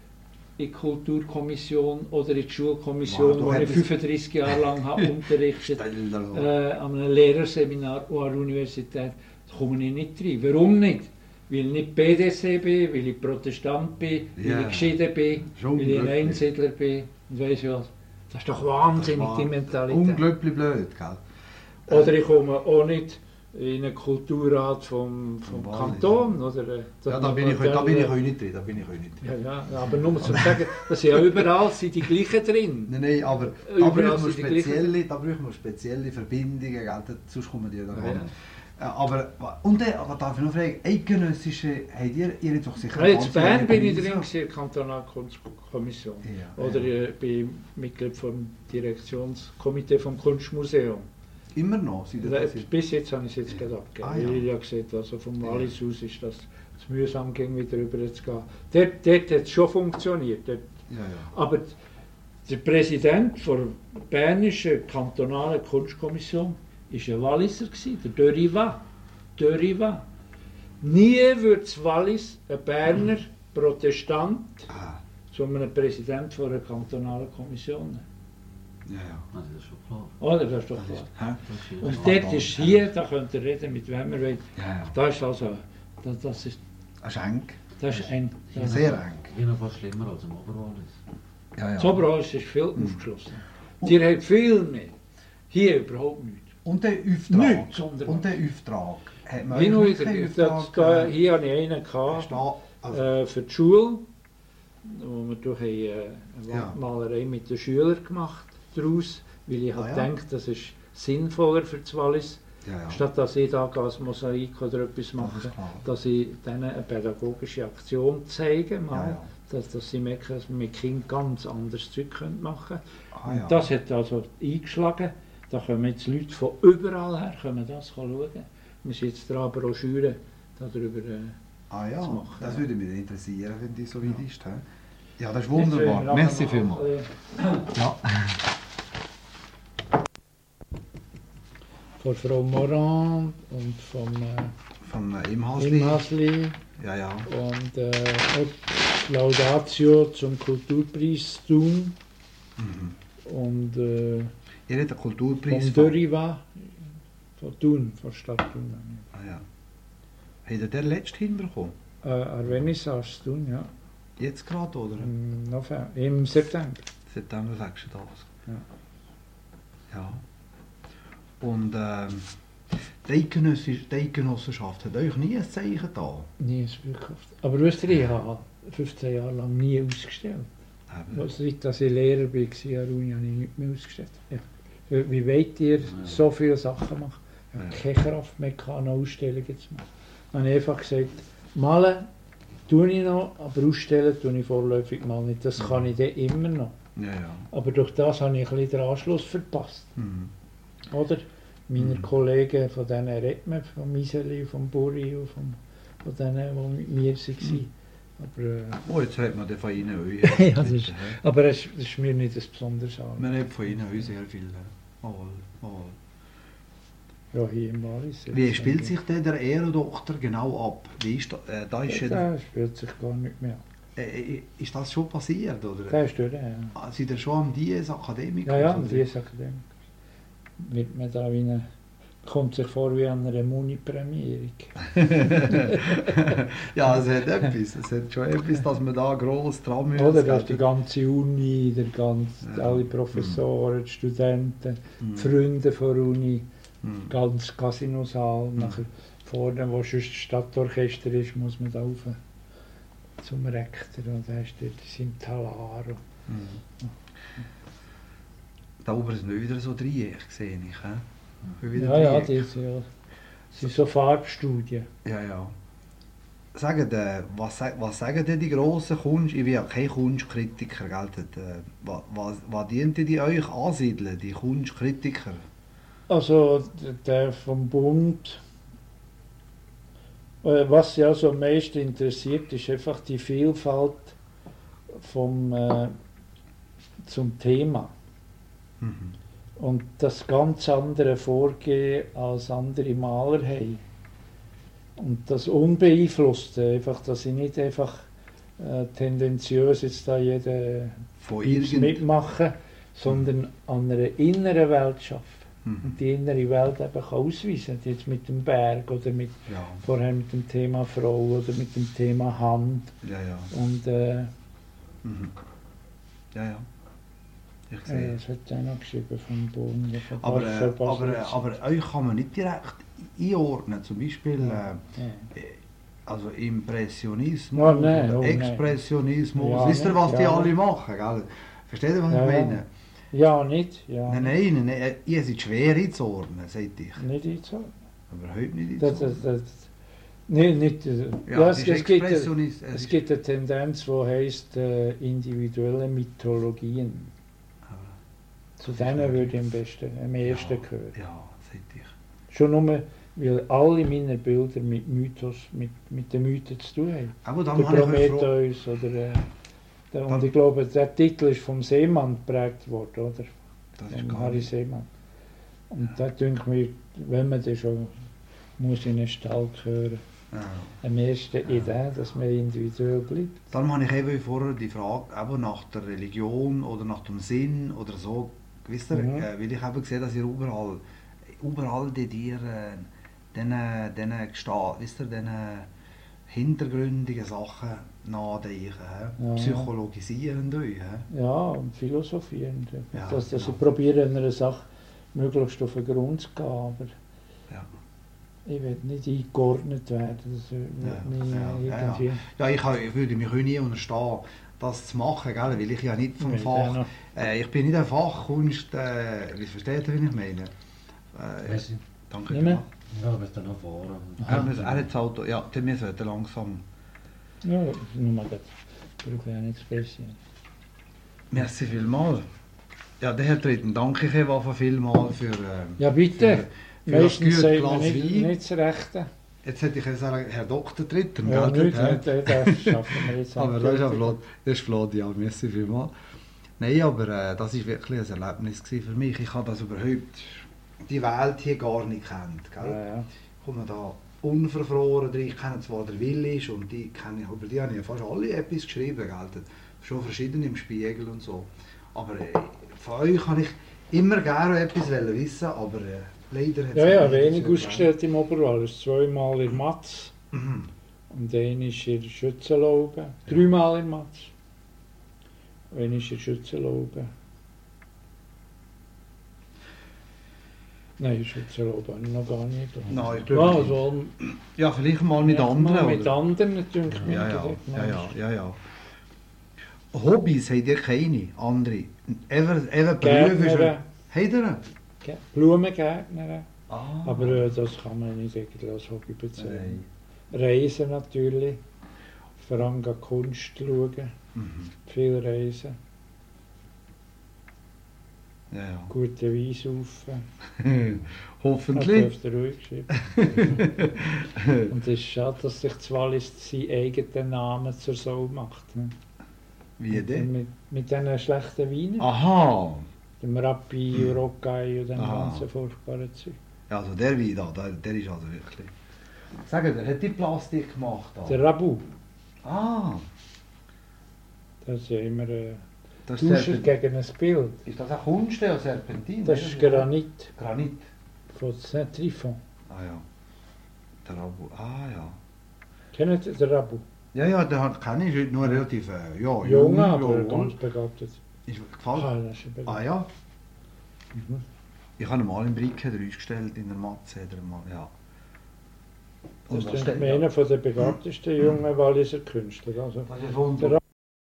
die Kulturkommission oder in die Schulkommission, Wow, du wo ich hättest- fünfunddreissig Jahre lang habe unterrichtet, Stell dir vor. äh, an einem Lehrerseminar und an der Universität, da komme ich nicht rein. Warum nicht? Weil ich nicht B D C bin, weil ich Protestant bin, weil Ja. ich geschieden bin, Schon weil ich ein unglücklich. Einsiedler bin und weiss was. Das ist doch wahnsinnig, Das die war Mentalität. Unglaublich blöd, gell? Oder ich komme auch nicht in einen Kulturrat vom, vom Vom Kanton. Oder, äh, Ja, dass da man bin ich, da bin ich dann, heute nicht drin, da bin ich heute nicht drin. ja, ja, aber nur zum sagen, da sind ja überall sind die gleichen drin. Nein, nein, aber da Überall braucht man sind die gleichen. spezielle, da braucht man spezielle Verbindungen, gell? Da- sonst kommen die da gar Ja. nicht. Äh, Aber, und dann, aber darf ich noch fragen, eidgenössische, habt ihr, ihr habt doch sicher... Ja, jetzt ganz Bern viele bin ich Preise. drin, gewesen, in der Kantonalkunstkommission. Ja, Oder ja. ich bin Mitglied vom Direktionskomitee vom Kunstmuseum. Immer noch? Sind ihr das jetzt? Bis jetzt habe ich es jetzt gerade abgegeben. Ah, Weil ja. ich ja gesehen habe, also vom Wallis aus ist das zu mühsam, ging wieder rüber zu gehen. Dort, dort hat es schon funktioniert. Dort. Ja, ja. Aber der Präsident der Bernischen Kantonalen Kunstkommission war ein Walliser, gewesen, der de Riva. De Riva. Nie würde das Wallis ein Berner Protestant Ah, zu einem Präsident von einer kantonalen Kommission nehmen. ja, ja. Also das ist schon klar. Oder? Das ist doch Das klar. ist, hä? Das ist Und ja dort ist hier, da könnt ihr reden mit wem ihr wollt, Ja, ja. da ist also, das, das ist, Das ist eng. das ist eng. Das Sehr eng. Hier fast schlimmer als im Oberwallis. Ja, ja. Das Oberholz ist viel aufgeschlossen. Ihr habt viel mehr. Hier überhaupt nichts. Und der Auftrag. Nichts, sondern- Und der Auftrag. Hat man Hin euch und wieder, wirklich das, Auftrag da, gegeben? hier hatte ich einen gehabt, Da, also, äh, für die Schule, wo wir durch äh, eine Ja. Wandmalerei mit den Schülern gemacht daraus, weil ich Ah, halt ja. denke, das ist sinnvoller für das Wallis, ja, ja. statt dass ich da als Mosaik oder etwas Das ist mache, klar. dass ich denen eine pädagogische Aktion zeige, mal, Ja, ja. Dass, dass sie merken, dass man mit Kindern ganz anderes Zeug machen können. Ah, ja. Und das hat also eingeschlagen. Da kommen jetzt Leute von überall her, können das schauen. Wir sind jetzt dran, Broschüren darüber äh, Ah ja, zu machen, das ja. würde mich interessieren, wenn die so weit Ja. ist. He? Ja, das ist Jetzt wollen wir wunderbar. nachher Merci noch vielmals. ein bisschen Ja. Von Frau Moran und vom äh, Von äh, im Hasli. Im Hasli Ja, ja. und äh, auch Laudatio zum Kulturpreis Thun Mhm. und äh, Ihr habt den Kulturpreis. vom Döriva von Thun, von Stadt Thun. Ah, ja. Habt ihr den letzten hinbekommen? Äh, Arvenissage Thun, ja. Jetzt gerade, oder? Im, November, im September. September sagst du das. Ja. Ja. Und ähm, die Eidgenössische- die Eidgenossenschaft hat euch nie ein Zeichen da. Nie ist gekauft. Aber wisst ihr, ich habe fünfzehn Jahre lang nie ausgestellt. Eben. Seit dass ich Lehrer war, an der Uni, habe ich nichts mehr ausgestellt. Ja. Wie wollt ihr so viele Sachen machen? Ich habe Ja. keine Kraft mehr, keine Ausstellungen zu machen. Dann habe ich einfach gesagt, malen tue ich noch, aber ausstellen tue ich vorläufig mal nicht. Das kann ich dann immer noch. Ja, ja. Aber durch das habe ich ein bisschen den Anschluss verpasst. Mhm. Oder? Meine Mhm. Kollegen, von denen redet man, von Miseli, von Buri und von, von denen, die mit mir waren. Aber, äh, Oh, jetzt hat man den von Ihnen euch. Ja, das ist- aber es das ist mir nicht ein besonderes an. Man hat von Ihnen euch sehr viel. äh, Mal, mal. Ja, hier im Wallis. jetzt, Wie spielt denke sich denn der Ehrendoktor genau ab? Wie ist da, äh, da ich. ist, Ja, ja, der spielt sich gar nicht mehr an. äh, äh, ist das schon passiert? Oder? Der ist durch, ja. Ah, Seid ihr schon am Dies Akademiker? Ja, ja, oder? und die ist Akademiker. Wird man da wie eine, kommt sich vor wie an einer Muni-Prämierung. Ja, es hat etwas. Es hat schon etwas, dass man da gross dran muss. Oder, da ist die ganze Uni, der ganze, Ja. alle Professoren, die Studenten, Mhm. die Freunde von der Uni, Mhm. ganz Casinosaal. Nachher vorne, wo schon das Stadtorchester ist, muss man da rauf. zum Rektor und er ist dort in seinem Talaro. Mhm. Da oben sind wieder so Dreiecke, sehe ich. He? Ja, ja, die sind, ja, das sind so Farbstudien. Ja, ja. Sagen, äh, was, sag- was sagen denn die grossen Kunst? Ich bin ja kein Kunstkritiker, gell? Äh, was, was, was dient die euch ansiedeln, die Kunstkritiker? Also d- der vom Bund, äh, was sie also am meisten interessiert, ist einfach die Vielfalt vom, äh, zum Thema. Mhm. Und das ganz andere Vorgehen als andere Maler haben. Und das Unbeeinflusste, einfach, dass ich nicht einfach äh, tendenziös jetzt da jeden Von Pips irgend... mitmache, sondern an einer inneren Welt arbeite. Mhm. Und die innere Welt eben kann ausweisen, jetzt mit dem Berg oder mit, Ja, vorher mit dem Thema Frau oder mit dem Thema Hand. ja, ja. Und äh, Mhm. Ja, ja. Ich äh, sehe. das hat er noch geschrieben vom Bund. Von Aber, Basel- äh, aber, äh, Basel- aber euch kann man nicht direkt einordnen. Zum Beispiel Ja. äh, Ja. also Impressionismus, Oh, nein, oder oh, nein. Expressionismus. Ja, Wisst ihr, nicht? was die Ja, alle nicht. machen? Gell? Versteht ihr, was Ja, ich ja. meine? Ja, nicht. Ja. Nein, nein, nein, nein, ihr seid schwer einzuordnen, sagt ich. Nicht einzuordnen. Überhaupt nicht Das, das, einzuordnen. das, nicht, nicht, äh, Ja, ja, es es, ist es, gibt, eine- Expressionist. es gibt eine Tendenz, die heisst äh, individuelle Mythologien. Zu denen würde ich am besten, am ehesten ja, gehören. Ja, sagt ich. Schon nur, weil alle meine Bilder mit Mythos, mit, mit den Mythen zu tun haben. Aber dann Der habe ich eine Frage. Prometheus oder äh, der, und Dann- ich glaube, der Titel ist vom Seemann geprägt worden, oder? Das ist Von gar Harry nicht. Seemann. Und da denke ich mir, wenn man das schon muss in einen Stall gehören, Ja. am ersten Idee, dass man individuell bleibt. Darum habe ich eben vorher die Frage eben nach der Religion oder nach dem Sinn oder so. Wisst ihr, Mhm. äh, weil ich habe gesehen, dass ihr überall, überall die dir äh, diesen, diesen, gesta- wisst ihr, diesen hintergründigen Sachen nachdenken, hä? Ja. Psychologisieren euch. Hä? Ja, und philosophieren. Ja, dass, dass genau. ich probiere, einer Sache möglichst auf den Grund zu gehen, aber Ja. ich will nicht eingeordnet werden. Das wird Ja, mich ja, ja, irgendwie... Ja, ich, habe- ich würde mich auch nie unterstehen, das zu machen, gell? Weil ich ja nicht vom Weil Fach... der noch- Äh, ich bin nicht ein Fachkunst... Äh, wie versteht ihr, wie ich meine? Äh, Weiss ich. danke. Nicht mehr? Ja, wir dann noch fahren. Er, muss, er hat das Auto... Ja, dann wir sollten langsam... Ja, nur mal das. Ich brauche ja nichts Besseres. Merci vielmals. Ja, der Herr Tritten, danke ich Eva vielmals für... Äh, Ja, bitte. für, für das Meistens gute sagt Glas man nicht, Wein. nicht das Rechte. Jetzt hätte ich jetzt sagen, Herr Doktor Tritten, Ja, gell? nicht, Hä? nicht, das schaffen wir jetzt Aber das ist ja endgültig. flott, das ist flott, ja, merci vielmals. Nein, aber äh, das war wirklich ein Erlebnis gewesen für mich. Ich habe das überhaupt, die Welt hier gar nicht kennt. Gell? Ja, ja. Ich komme da unverfroren drin. Ich kenne zwar den Willis und die kenne ich, über die habe ich ja fast alle etwas geschrieben. Gell? Schon verschiedene im Spiegel und so. Aber äh, von euch kann ich immer gerne etwas wissen, aber äh, leider hat es Ja, ja, nicht wenig dazu ausgestellt im Oberwallis. Zweimal in Matz gebracht. Mhm. und ein ist in der Schützenlaube. Dreimal in Matz. Ein ist in der Schützenlaube. Nein, in der Schützenlaube habe ich noch gar nicht. Nein, ich Ja, glaube nicht. also, Ja, vielleicht mal mit ja, anderen. mal mit oder? anderen, denke ich. Ja, ja, direkt ja, mal. ja, ja, ja. Hobbys habt ihr keine, andere? Even, even Berufe Gärtner, Habt ihr? Ge- Blumengärtner. Ah. Aber äh, das kann man nicht irgendwie als Hobby bezeichnen. Nein. Reisen natürlich. Vor allem gehen Kunst schauen. Mhm. Viel reisen. Ja, ja. Gute Wein saufen. Das Hoffentlich. dürft ihr ruhig schreiben. Und es ist schade, dass sich das Wallis seinen eigenen Namen zur Sau macht. Ne? Wie denn? Mit, mit diesen schlechten Weinen. Aha. Dem Rappi, Hm. Rockei und dem Aha. ganzen furchtbaren Zeug. Ja, also der Wein da, der, der ist also wirklich... Sag dir, hat die Plastik gemacht da? Der Rabu, Ah. das ist ja immer ein Das ist, Tauscher Serpent- gegen ein Bild. ist das auch Kunst oder Serpentin? Das ist Granit Granit. von Saint-Trifon. Ah ja. Der Rabu. Ah ja. Kennt ihr den Rabu? Ja, ja, den hat- kenne ich heute nur relativ äh, ja, Jung, aber ja, ganz begabtet. Ist gefallen? Ah, das ist ein Ah begabt. ja. Mhm. Ich habe ihn mal im Brick ausgestellt, in der Matze. Hat er mal, ja. Das was ist steht- einer der begabtesten jungen Walliser Künstler. Also, Das ist wunderbar.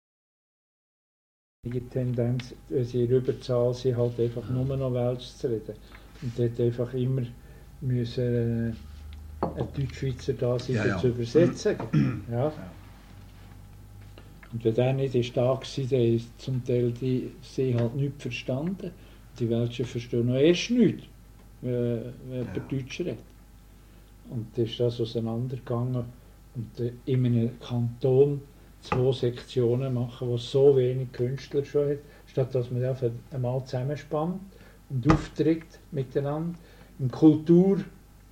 die Tendenz, wenn sie in Überzahl sind, halt einfach nur noch Welsch zu reden. Und dort einfach immer müssen, äh, ein Deutschschweizer da sein, Ja, um ja. zu übersetzen. Ja. Und wenn der nicht ist da war, dann ist zum Teil die, sie halt nichts verstanden. Die Welschen verstehen noch erst nichts, wenn, wenn Ja. jemand Deutsch redet. Und dann ist das auseinandergegangen. Und äh, in einem Kanton zwei Sektionen machen, wo so wenig Künstler schon hat, statt dass man einfach einmal zusammenspannt und auftritt miteinander im Kulturrat,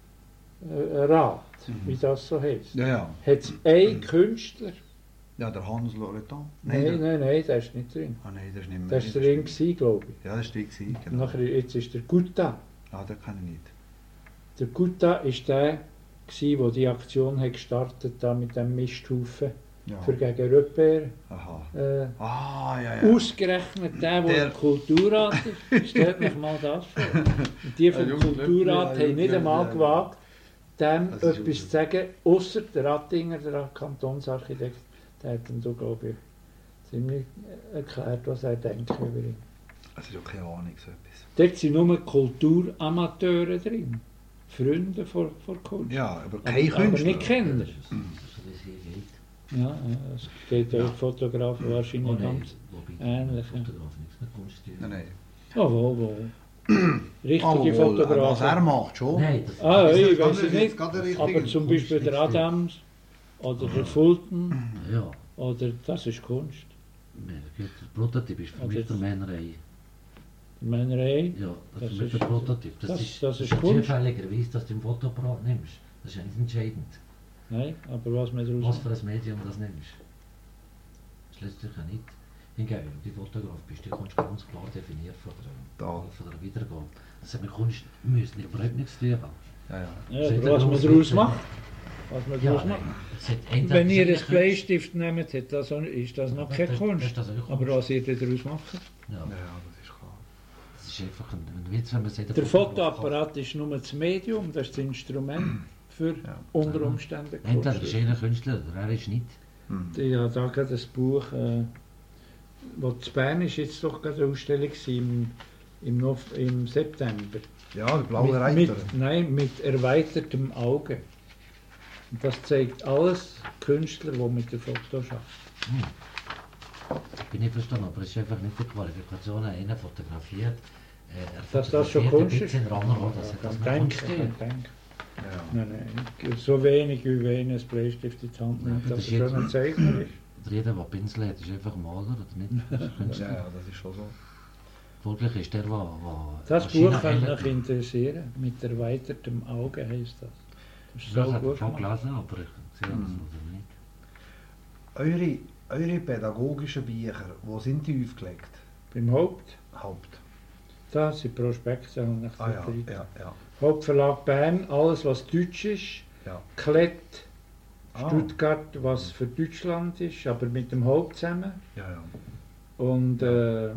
Mhm. wie das so heisst. Ja, ja. Hat es einen Künstler? Ja, der Hans Loretan. Nein, der- nein, nein, der ist nicht drin. Ah, nein, das ist nicht mehr. Der war drin, gewesen, glaube ich. Ja, das war drin, gewesen, Und genau. nachher, jetzt ist der Gutta. Ah, den kenne ich nicht. Der Gutta war der, der die Aktion hat gestartet hat mit dem Misthaufen Ja. für gegen Röpper. Aha. Äh, Ah, ja, ja. Ausgerechnet der, der Der- im Kulturrat ist, stellt mich mal das vor. Und die vom Ein Junge- Kulturrat ja, haben nicht Junge- einmal ja. gewagt, dem Das ist etwas zu sagen, außer der Rattinger, der Kantonsarchitekt, der hat ihm da, glaube ich, ziemlich erklärt, was er denkt über ihn. Es ist auch keine Ahnung, so etwas. Dort sind nur Kulturamateure drin, Freunde von, von Kunst. Ja, aber aber, kein aber Künstler. nicht Kenner. Das ist, das ist wie es hier geht. Ja, äh, es geht Ja. ja. Fotografen wahrscheinlich Oh nein, ganz wobei ähnlich. Ja. Fotograf nichts mit Kunst zu tun. Nein, nein. Jawohl, wohl. Richtige Aber wohl, was er Fotografen. macht schon. Nein, das Ah, Das ich ist weiß ganz- es das ist nicht. gerade der richtige Aber zum Beispiel Kunst der nicht Adams oder der Fulton ja. oder das ist Kunst. Nein, der Prototyp ist für Also mich der jetzt- Männerei. Die Männerei, Ja, das, Das ist für mich ist- der Prototyp. Das, das- ist, das ist das Kunst. zufälligerweise, dass du im Fotoapparat nimmst. Das ist ja nicht entscheidend, nein, aber was man daraus was für ein Medium das nimmst. Das ist letztlich ja nicht. Hingegen, wenn du Fotograf bist, die Kunst ganz klar definiert von der, Da. von der Wiedergabe. Das hat mit Kunst müssen überhaupt nichts zu tun haben. Ja, ja. Ja, Das ist aber was man der daraus grosse macht, was man Ja, daraus macht. es hat entweder- Wenn ihr einen es ist Bleistift nehmt, hat das auch- ist das noch Ja, keine das- Kunst. das ist das auch Aber Kunst. was ihr daraus macht. Ja, Ja, das ist klar. das ist einfach ein, ein Witz, wenn man sagt, Der Fotograf- Fotoapparat ist nur das Medium, das ist das Instrument für Ja. unter Umständen Entweder Kunst. ist er ein Künstler oder er ist nicht. Hm. Ich habe da gerade ein Buch, äh, wo in Bern ist jetzt doch gerade eine Ausstellung gewesen, im, im, Nov- im September. Ja, der blaue mit, Reiter. mit, nein, mit erweitertem Auge. Und das zeigt alles Künstler, die mit der Foto arbeiten. Ich bin nicht verstanden, aber es ist einfach nicht die Qualifikation, einer fotografiert. Äh, er Dass das schon fotografiert Kunst ein ist? bisschen ran, das hat das mit Denken, Kunst zu tun. denken. Ja. Nein, nein, so wenig wie wenn ein Bleistift in die Hand nimmt, Ja, dass das er ist schon ein Zeichner ist. Jeder, der Pinsel hat, ist einfach Maler oder nicht? Das ist Künstler. Ja, ja, das ist schon so. Folglich ist der, der... der Das Maschinen Buch kann ändert. mich interessieren. Mit erweitertem Auge heisst das. Das ist Ja, so das habe gut ich schon gemacht. gelesen, aber ich sehe das Mhm. oder nicht. Eure, eure pädagogischen Bücher, wo sind die aufgelegt? Beim Haupt, Haupt. da sind Prospekte und nach Ah ja, der ja, ja. Hauptverlag Bern, alles was Deutsch ist. ja. Klett, Ah. Stuttgart, was für Deutschland ist, aber mit dem Haupt zusammen. Ja, ja. Und äh,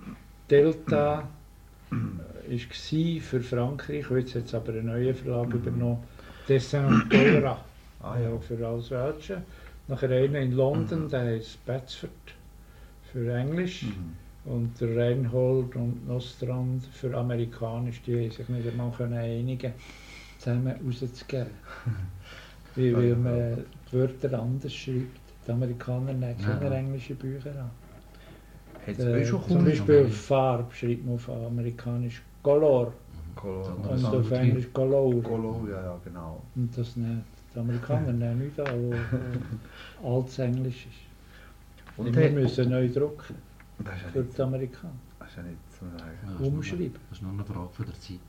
Delta äh, ist gsi für Frankreich, jetzt hat es aber einen neuen Verlag Mhm. übernommen. Dessin und Dora, Ah, ja. äh, für alles Welsche. Nachher einer in London, Mhm. der heißt Batsford für Englisch. Mhm. Und der Reinhold und Nostrand für Amerikanisch, die haben sich nicht einmal können einigen, zusammen rauszugeben. Wie, Ja, weil ja. man die Wörter anders schreibt. Die Amerikaner nehmen keine Ja. englischen Bücher an. Hat es Äh, euch schon zum Kunst? Beispiel Farbe schreibt man auf amerikanisch Color Color. Und und das auf andere Englisch Color. Color, ja, ja, genau. Und das nehmen die Amerikaner nehmen nicht an, wo wo altes Englisch ist. Und wir hat- müssen neu drucken Das ist ja für nicht, die Amerikaner. das ist ja nicht zu sagen. Ja, das ist nur eine- Umschreiben. Das ist nur eine Frage von der Zeit,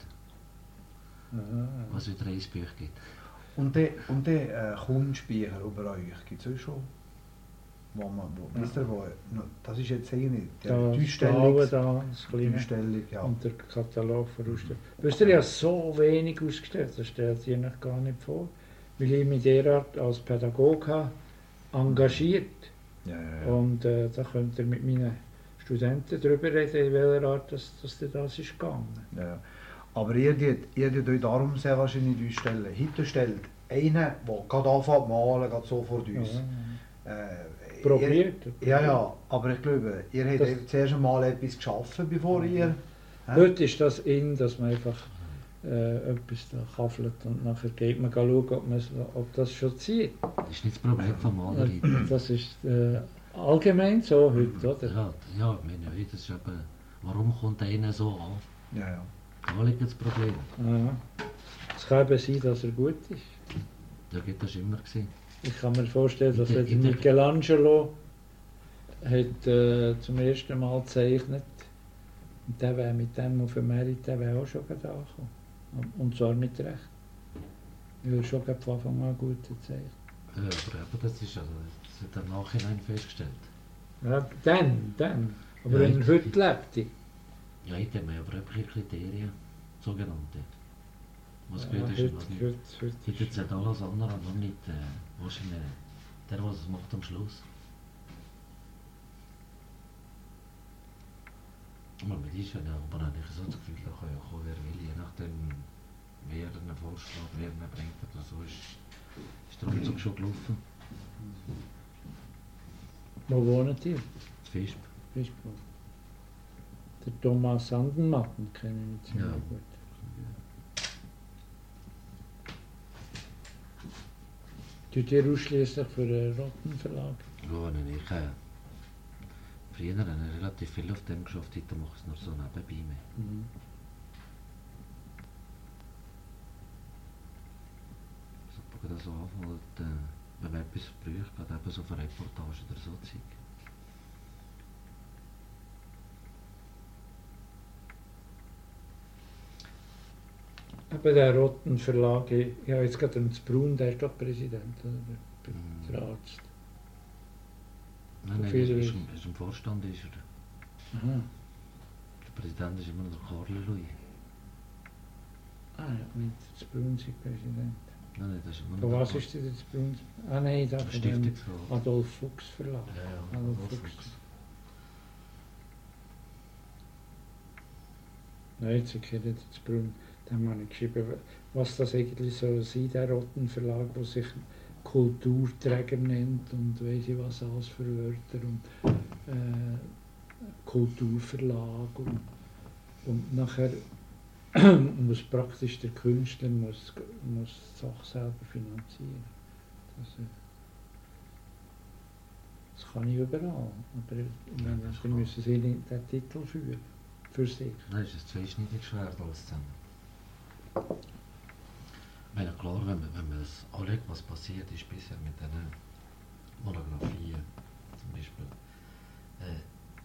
Aha. was wieder ein Buch gibt. Und die, und die äh, Kunstbücher über euch, gibt es euch schon? Wo man, wo, Ja. wisst ihr, wo, no, das ist jetzt eh nicht. Da, Die die Ausstellung, Blaue da, das die kleine. Ausstellung, ja. Und der Katalog für Ausstellung. Wisst ihr, ich habe so wenig ausgestellt, das stellt ihr euch gar nicht vor. Weil ich mich derart als Pädagoge habe engagiert. Ja, ja, ja. Und äh, da könnt ihr mit meinen Studenten darüber reden, in welcher Art das, das, das ist gegangen. ja, ja. Aber ihr tut ihr tut euch darum sehr wahrscheinlich uns stellen. Heute stellt einer, der gerade anfängt zu malen, gerade so vor uns. Ja. Äh, Probiert. Ihr, ja, ja, aber ich glaube, ihr habt Das- zuerst einmal etwas geschaffen, bevor ihr... Hä? Heute ist das in, dass man einfach äh, etwas da kaffelt und nachher geht man schauen, ob, man, ob das schon zieht. Das ist nicht das Problem vom Malerei. Das ist äh, allgemein so heute, oder? Ja, ja, ich meine, heute ist eben, warum kommt einer so an? Ja, ja. Da liegt das Problem. Ja. Es kann eben sein, dass er gut ist. Da geht das immer gewesen. Ich kann mir vorstellen, dass In der- wenn in der- Michelangelo hat, äh, zum ersten Mal gezeichnet und der wäre mit dem auf dem Merit, der wäre auch schon gerade angekommen. Und- Und zwar mit Recht. Weil er schon gerade von Anfang an gut gezeichnet. Ja, aber eben, das ist also, das hat er im Nachhinein festgestellt. Ja, dann, dann. Aber Ja, wenn er ich- heute lebte, Ja, heute haben wir aber eben Kriterien, sogenannte. Was ja, gut ist heute, und was nicht. heute, heute, Heute zählt alles andere, nur nicht äh, wahrscheinlich der, der es macht am Schluss. Aber mit ist ja aber eigentlich so das Gefühl, da kann ja kommen, wer will, je nachdem, wer einen Vorschlag, wer ihn bringt oder so, ist, ist der Umzug schon gelaufen. Wo wohnen die? Das Fisch. Fischbau. Der Thomas Sandenmatten kenne ich ziemlich Ja. gut. Tut ihr ausschließlich für einen Rotten Verlag? Ja, nein, ich äh, früher habe ich relativ viel auf dem geschafft, heute mache ich es nur so nebenbei mehr. Mhm. So, gerade so anfängt, äh, wenn man etwas braucht, gerade eben so für Reportage oder so Zeug. Eben der Rotten Verlag, ich ich habe jetzt gerade den Braun, der ist doch Präsident, oder? Der, Mhm. der Arzt. Nein, nein, Viele- ist, ist, im, ist im Vorstand ist er. Aha. Der Präsident ist immer noch der Karl Louis. Ah ja, mit der Braun sei Präsident. Nein, nein, das ist immer noch Von der was Karl- ist denn das Braun? Ah nein, da der von dem Stiftungsrat. Adolf Fuchs Verlag. Ja, ja, Adolf Adolf Fuchs. Fuchs. Nein, jetzt kenne ich das Braun. Da habe ich geschrieben, was das eigentlich soll sein, der Rotten Verlag, der sich Kulturträger nennt und weiss ich was alles für Wörter und äh, Kulturverlag und, und nachher muss praktisch der Künstler muss, muss die Sache selber finanzieren. Das, äh, das kann ich überall, aber ich meine, Ja, das dann kann. müssen sie nicht den Titel führen, für sich. Nein, ist ein zweischneidiges Schwert alles zusammen. Ich meine, klar, wenn man, wenn man das anschaut, was passiert ist bisher mit diesen Monographien zum Beispiel, äh,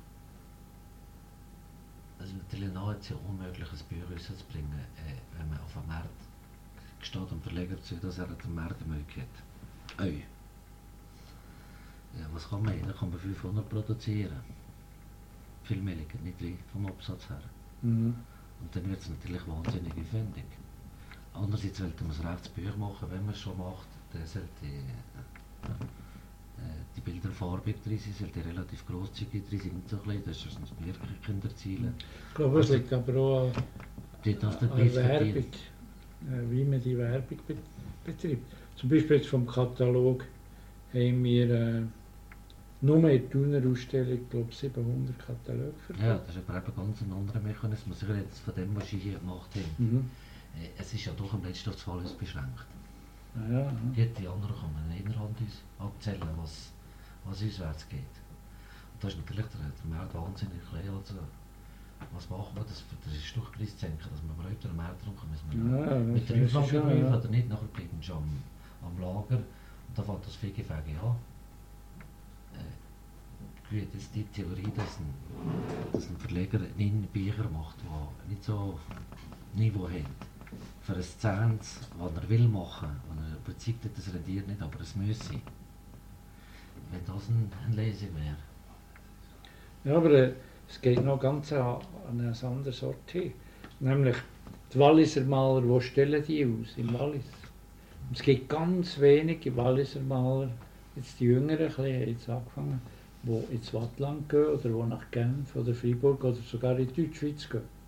es ist natürlich nahezu unmöglich, ein Buch rauszubringen, äh, wenn man auf dem Markt steht und Verleger zu, dass er den Markt möglich hat. Oi. Ja, was kann man? Da kann man fünfhundert produzieren. Viel mehr liegt nicht drin vom Absatz her. Mhm. Und dann wird es natürlich wahnsinnig aufwendig. Andererseits sollte man ein rechtes Buch machen, wenn man es schon macht, dann sollte äh, äh, die Bilder farbig drin sein, sollte relativ grosszügig drin sein, so ein bisschen, dass es uns wirklich Kinderziele. Ich glaube, es Also- liegt aber auch an, Dort darf der an Preis der Werbung, verdient. äh, wie man die Werbung be betreibt. Zum Beispiel jetzt vom Katalog haben wir äh, nur in der Thuner Ausstellung, glaube ich, siebenhundert Kataloge verkauft. Ja, das ist aber eben ganz ein anderer Mechanismus. Sicher jetzt von dem, was ich hier gemacht habe. Mhm. Äh, Es ist ja doch am letzten Fall uns beschränkt. Ah, ja, ja. Die, die anderen kann man in der Hand uns abzählen, was, was auswärts geht. Und da ist natürlich der, der Markt wahnsinnig klein. Also, was machen wir, das, das ist Stückpreis zu senken, dass wir überhaupt den Markt rankommen. Müssen wir Ja, mit das der weiss ich schon, Auflageprüf ja. oder nicht, nachher bleiben sie am, am Lager und da fängt das Fegefege an. Äh, gut, das ist die Theorie, dass ein, dass ein Verleger nicht Bücher macht, die nicht so Niveau haben. Für ein Zehns, was er will machen, und er überzeugt hat, das rendiert nicht, aber es müsse. Wenn das ein, ein Leser wäre. Ja, aber äh, es geht noch ganz an, an ein anderes Ort hin. Nämlich die Walliser Maler, wo stellen die aus? Im Wallis. Und es gibt ganz wenige Walliser Maler, jetzt die Jüngeren, ein bisschen, haben jetzt angefangen, die ins Wattland gehen oder die nach Genf oder Freiburg oder sogar in die Deutschschweiz gehen.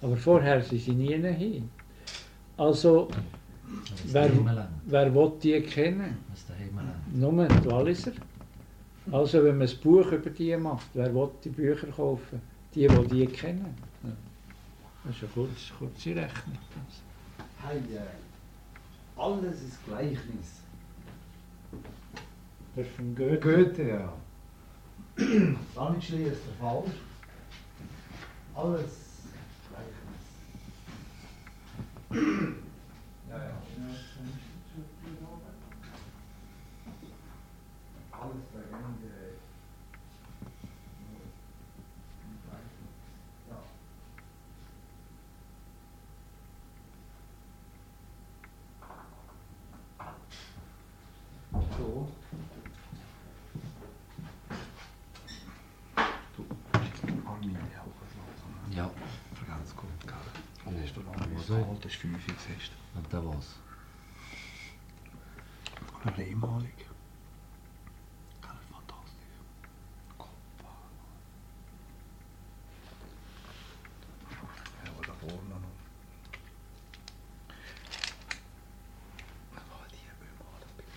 Aber vorher sind sie nie hin. Also, Wenn wer, es daheim längt. wer will die kennen? Wenn es daheim längt. Nur die Walliser. Also wenn man ein Buch über die macht, wer will die Bücher kaufen? Die, die die kennen. Ja. Das ist eine kurze, kurze Rechnung. Hey, äh, alles ist Gleichnis. Das ist von Goethe. Goethe, ja. Dann nicht schließt er falsch. Alles Gleichnis. Ja, ja. Alles vergängliche. Ja. So. Du, Armin, ich habe was Ja. Vergiss gut, gell? Oh, Das ist doch noch ein was bisschen soll? alt, das ist fünf, siehst Und dann was? du. Eine Rehmalig. Das ist fantastisch. Kopf. Ja, aber da vorne noch. Oh, die Ölmaler, bitte.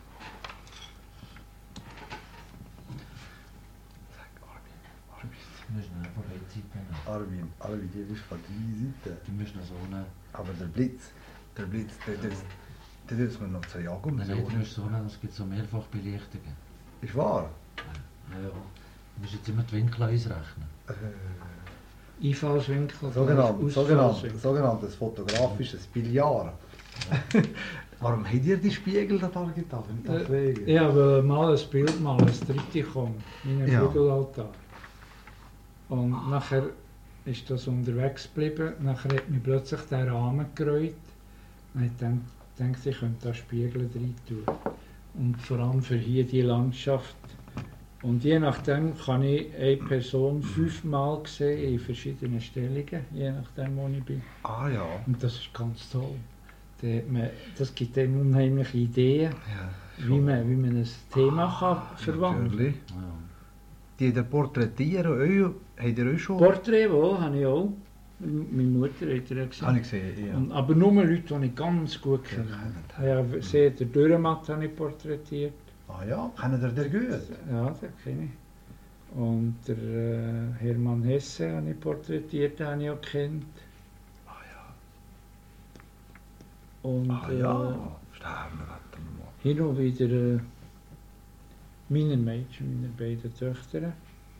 Sag, Armin, Armin. Du musst noch einfach eine Zeit nehmen. Armin, Armin, die bist von drei Seiten. Du musst noch so eine... Aber der Blitz, der Blitz, der, der, der tut mir noch zu jagen. Nein, nein, du musst so eine... Es gibt so Mehrfachbelichtungen. Ist wahr? Ja, ja. Du musst jetzt immer die Winkel ausrechnen. Äh, Einfallswinkel, sogenannt, sogenannt, Ausfallswinkel. sogenanntes fotografisches Billard. Warum habt ihr die Spiegel da getan? Äh, Ja, weil mal ein Bild malen, das dritte kommt, in einem Ja. Flügelaltar. Und nachher ist das unterwegs geblieben. Nachher hat mich plötzlich der Rahmen gereut. Und ich dachte, ich könnte da Spiegel rein tun. Und vor allem für hier die Landschaft. Und je nachdem kann ich eine Person fünfmal sehen in verschiedenen Stellungen, je nachdem, wo ich bin. Ah ja. Und das ist ganz toll. Da hat man, das gibt einem unheimliche Ideen, Ja, wie man, wie man ein Thema kann verwandeln kann. natürlich. Ja. Die der Porträtieren, euch, habt ihr euch schon? Porträt, wohl, habe ich auch. Meine Mutter hat er gesehen. Habe ich gesehen, ja. Und, aber nur Leute, die ich ganz gut kenne. Ja, Ja, sehr, der Dürrematt habe ich porträtiert. Ah ja, kennen ihr den gut? Ja, den kenne ich. Und der äh, Hermann Hesse habe ich porträtiert, den habe ich auch gekannt. Ah Und ja. Ah äh, ja. Sterben hat er mal. hin und wieder äh, meine Mädchen, meine beiden Töchter. Ja,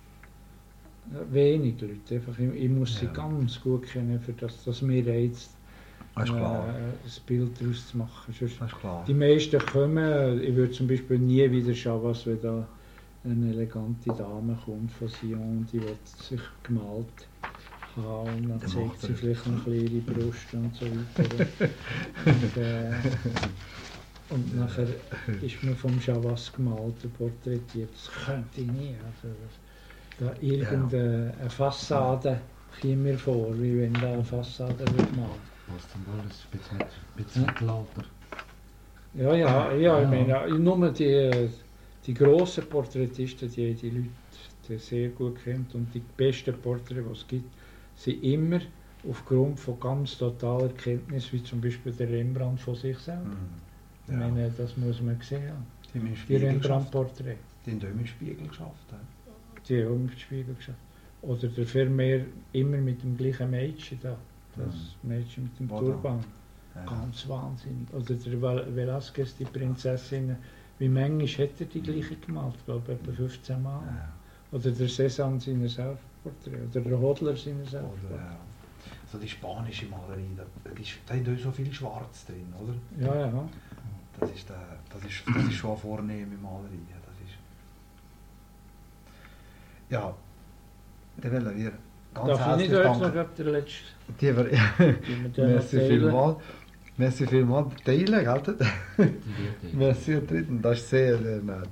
wenig Leute, einfach, ich, ich muss sie Ja. ganz gut kennen, für das, das mir reizt, Das ist klar. äh, ein Bild daraus zu machen. Sonst, Das ist klar. die meisten kommen, ich würde zum Beispiel nie wieder schauen, was wenn da eine elegante Dame kommt von Sion, die will sich gemalt haben und dann Dann zeigt macht sie er vielleicht noch ein bisschen ihre Brust und so weiter. und, äh, und nachher ist mir vom Chavas gemalt und porträtiert. Das könnte ich nie. Also, das, da irgendeine eine Fassade kommt mir vor, wie wenn da eine Fassade wird malen. Was zum wohl ist ein bisschen, ein bisschen Mittelalter. Ja, ja, ja, ich Ja. meine, nur die, die grossen Porträtisten, die die Leute die sehr gut kennt und die besten Porträts, die es gibt, sind immer aufgrund von ganz totaler Kenntnis, wie zum Beispiel der Rembrandt von sich selber. Mhm. Ich Ja. meine, das muss man sehen. Die haben im Die Spiegel geschafft. Rembrandt-Porträts, Die haben auch im Spiegel geschafft. ja. die haben auch im Spiegel geschafft. Oder der Vermeer immer mit dem gleichen Mädchen da, das Mädchen mit dem Oder? Turban. Ja. Ganz wahnsinnig. Oder der Vel- Velázquez, die Prinzessin, wie manchmal hat er die gleiche gemalt? Ich glaube etwa fünfzehn Mal. Ja. Oder der Cézanne seine Selbstporträt. Oder der Hodler seine Oder, Selbstporträt. ja. So die spanische Malerei, da, da, ist, da haben auch so viel Schwarz drin, oder? Ja, ja. Das ist, der, das ist, das ist schon eine vornehme Malerei. ja, Das ist ja, dann wollen wir ganz Darf ich herzlich nicht euch noch danken. gerade der letzte, Die wir, wie wir den noch merci teilen? vielmals. Merci vielmals. Teilen, gell? Die wird Merci und dritten, das ist sehr, sehr nett.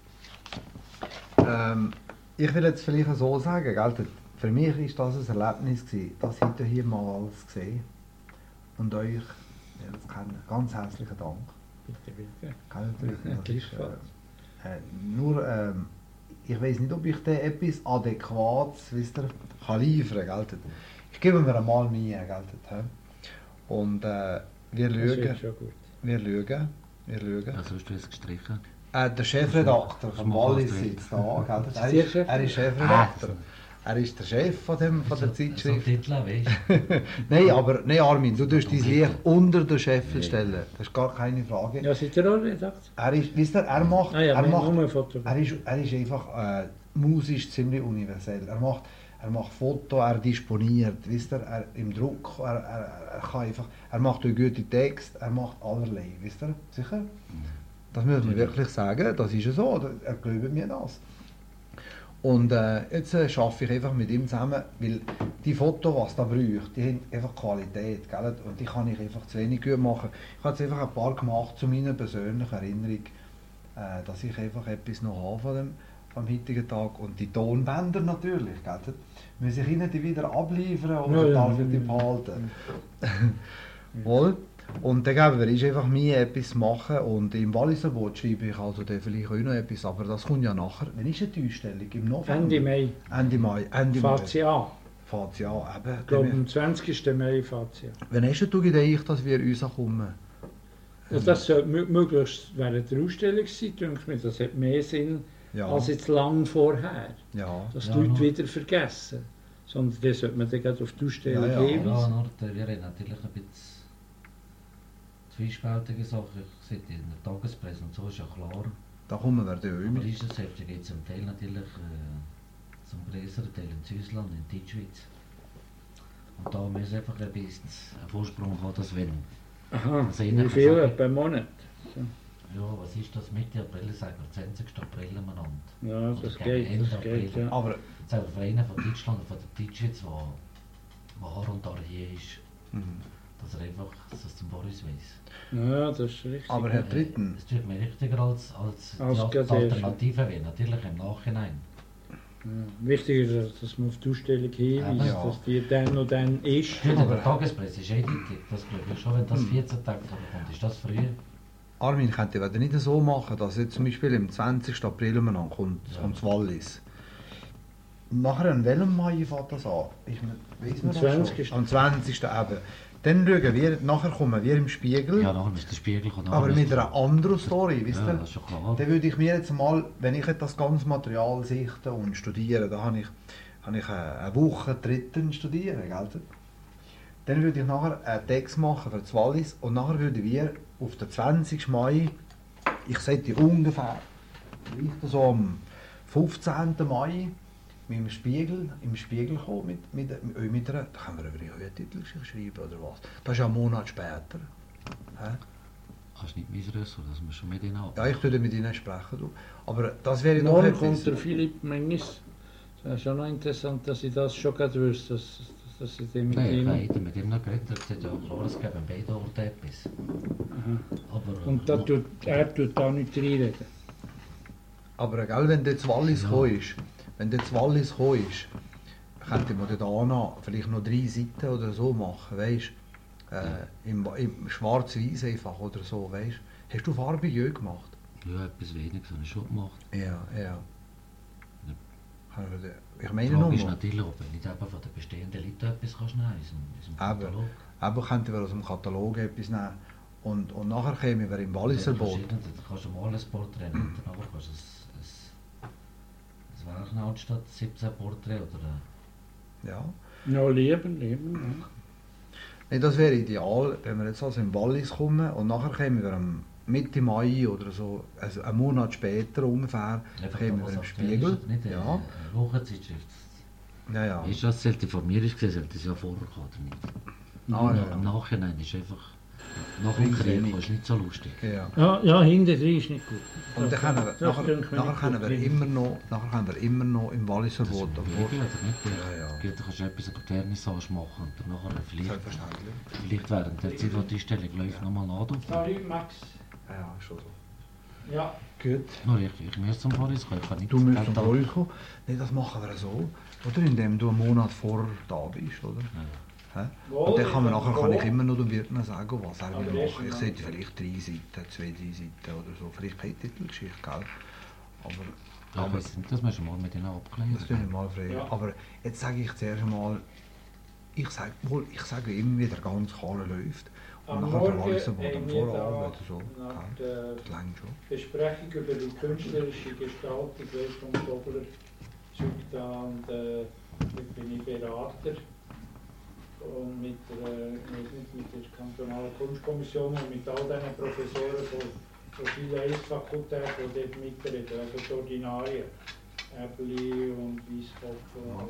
Ähm, ich will jetzt vielleicht so sagen, gell? Für mich war das ein Erlebnis gewesen, das heute hier mal alles gesehen. Und euch, ja, das kennen, ganz herzlichen Dank. Bitte, bitte. Gell, dritten, das ist, Gleichfalls. äh, äh, nur, ähm, ich weiß nicht, ob ich da etwas Adäquates wisst ihr, kann liefern kann. Ich gebe mir einmal Mühe, gell? Und äh, wir Das schauen, wird schon gut. wir schauen, wir schauen. Also hast du es gestrichen? Äh, der Chefredakteur Das von macht Wallis was sitzt da, gell? Ist Er der ist, Chef? er ist Chefredakteur. Ah, Er ist der Chef von, dem, von der So ein Zeitschrift. Titel, weißt du? Nein, aber nein, Armin, du tust dein Bitte. Licht unter den Chef stellen. Das ist gar keine Frage. Ja, seid ihr auch Redakteur? Er ist, wisst ihr, er macht, Ah ja, er wir haben macht, nur Foto. er ist, er ist einfach äh, musisch ziemlich universell. Er macht, er macht Fotos, er disponiert, wisst ihr, er, im Druck, er, er, er kann einfach, er macht auch gute Texte, er macht allerlei, wisst ihr, sicher? Das muss man wirklich sagen, das ist ja so, er glaubt mir das. Und äh, jetzt äh, arbeite ich einfach mit ihm zusammen, weil die Fotos, was da braucht, die haben einfach Qualität, gell? Und die kann ich einfach zu wenig gut machen. Ich habe jetzt einfach ein paar gemacht zu meiner persönlichen Erinnerung, äh, dass ich einfach etwas noch habe von dem, vom heutigen Tag. Und die Tonbänder natürlich, gell? Muss ich ihnen die wieder abliefern oder Ja, ja. darf ich die behalten? Wohl. Und dann geben wir ist einfach mir etwas machen und im Walliser Boot schreibe ich also dann vielleicht auch noch etwas, aber das kommt ja nachher. Wann ist denn die Ausstellung? Im November? Ende Mai Ende Mai. Ende fährt sie an. Fährt sie an, eben. Ich glaube, am zwanzigsten Mai fährt sie an. Wann hast du gedacht, dass wir uns kommen? Also das sollte mö- möglichst während der Ausstellungszeit, denke ich mir, das hat mehr Sinn Ja. als jetzt lang vorher. Ja. Dass Ja, die Leute noch. wieder vergessen. Sondern das sollte man dann gerade auf die Ausstellung Ja, ja. hinweisen. Ja, nur, der- wir haben natürlich ein bisschen zwiespältige Sachen. Ich sehe in der Tagespresse und so ist ja klar. Da kommen wir dann auch Aber mit. ist es heftig, geht zum Teil natürlich äh, zum größeren Teil in Süßland, in Deutschschweiz. Und da müssen einfach ein bisschen einen Vorsprung haben, dass wenn. Aha, Also ich wie kann viel? sagen- Per Monat? So. Ja, was ist das? Mitte April, sagen wir, zwanzigsten April umeinander. Ja, Oder das gegen geht, Ende das geht, April. ja. Aber, Jetzt haben wir von einem von Deutschland und von der Deutschschweiz, der war und da hier ist, mhm. dass er einfach dass es zum Boris weiss. Ja, das ist richtig. aber Herr Dritten, Es tut mir wichtiger als, als, Als die, gerade die erst. Alternative wäre, natürlich im Nachhinein. Ja. Wichtig ist, dass man auf die Ausstellung hinweist, Ja. dass die dann und dann ist. Steht in Aber- der Tagespresse, ist eindeutig, das glaube ich schon, wenn das vierzehn Tage kommt, ist das früh. Armin, könnte ich nicht so machen, dass jetzt zum Beispiel am zwanzigsten April umeinander kommt, Ja. kommt das Wallis. Nachher an welchem Mai fängt das an? Ist man, weiss man Am das schon? zwanzigsten Am zwanzigsten eben. Dann schauen wir, nachher kommen wir im Spiegel, Ja, nachher ist der Spiegel kommt aber nachher mit ist- einer anderen Story, wisst Ja, ihr? das ist schon klar. Dann würde ich mir jetzt mal, wenn ich das ganze Material sichte und studiere, da habe ich, habe ich eine eine Woche dritten studieren, gell? Dann würde ich nachher einen Text machen für das Wallis und nachher würden wir auf den zwanzigsten Mai, ich sage ungefähr, vielleicht so am fünfzehnten Mai, mit dem Spiegel, im Spiegel kommen, mit, mit, mit, mit einer, da können wir über die Höhentitel schreiben oder was. Das ist ja einen Monat später. Hä? Das ist nicht mein Ressort, das muss schon mit ihnen haben. Ja, ich würde mit ihnen sprechen. du. Aber das wäre doch Morgen etwas. kommt der Philipp Mengis. Das ist schon noch interessant, dass ich das schon gerade wüsste, dass, dass ich den mit Nein, ich ihm... habe mit ihm noch geredet, er hat gesagt, ja klar, es geben beide Orte etwas. Aha. Aber, Und da tut, er tut da nicht reinreden. Aber gell, wenn der Wallis Ja. gekommen ist, wenn der Wallis gekommen ist, könnte man da noch vielleicht noch drei Seiten oder so machen, weißt? Äh, im, im Schwarz-Weiß einfach oder so, weißt? Hast du farbig auch gemacht? ja, etwas weniger, habe ich schon gemacht. Ja, ja. Ja. Kann ich dir- Ich Die meine Frage ist nur, natürlich, ob du nicht eben von den bestehenden Leuten etwas kannst nehmen kannst, in diesem Eben. Katalog. aber könnten wir aus dem Katalog etwas nehmen. Und, und nachher kämen wir im Walliser Boot. Verschiedene, Da kannst du mal ein Porträt nehmen, danach kannst du ein, ein, ein Werknaut statt siebzehn Porträt oder ein Ja. Ja, lieben, lieben. Ja. Nee, das wäre ideal, wenn wir jetzt also im Wallis kommen und nachher kämen wir am Mitte Mai oder so, also einen Monat später ungefähr, Einfach kämen da, wir was im aktuell Spiegel. ist, nicht eine, Ja, eine Wochenzeitschrift. ja, ja. Weißt du, das sollte von mir ist gesehen, sollte es ja vorher kommen, oder nicht? Ah, ja, Im ja. Nachhinein ist einfach, nach dem Links Krieg wenig. ist nicht so lustig. ja. Ja, ja, hinten drin ist nicht gut. Und dann können wir, Das nachher, denke ich mir nachher, nicht können gut. wir immer noch, nachher können wir immer noch im Walliser Das ist Boot ein am Video, Vor- oder nicht? Ja, ja. Gut, dann kannst du etwas an der Vernissage machen und dann nachher vielleicht, Selbstverständlich. vielleicht während der Zeit, wo die Stellung läuft, nochmal nachdrucken. Sorry, Max. Ja, ja, ist schon so. Ja. Gut. Nur ich, ich muss zum Paris kommen, ich kann nicht Du musst Geld zum ab- Wallis kommen. Nee, das machen wir so. Oder indem du einen Monat vor da bist, oder? Ja. Hä? Und dann kann man nachher kann ich immer noch dem Wirt noch sagen, was er will machen. Ich sollte vielleicht drei Seiten, zwei, drei Seiten oder so. Vielleicht keine Titelgeschichte, gell? Aber, Ja, ich aber weiss nicht, das müssen wir mal mit ihnen abklären. das tun wir mal frei. Ja. Aber jetzt sage ich zuerst einmal, ich sage wohl, ich sage immer wieder ganz kahl läuft. Und Am nachher Morgen verwalzen wir haben dann wir Vorabend da schon. nach Ja, der das langt schon. Besprechung über die künstlerische Gestaltung vom Dobler gesagt und äh, dort bin ich Berater und mit der, mit, mit der kantonalen Kunstkommission und mit all diesen Professoren von, von vielen Fakultäten, die dort mitreden, also die Ordinarien, Äbeli und Weisskopf und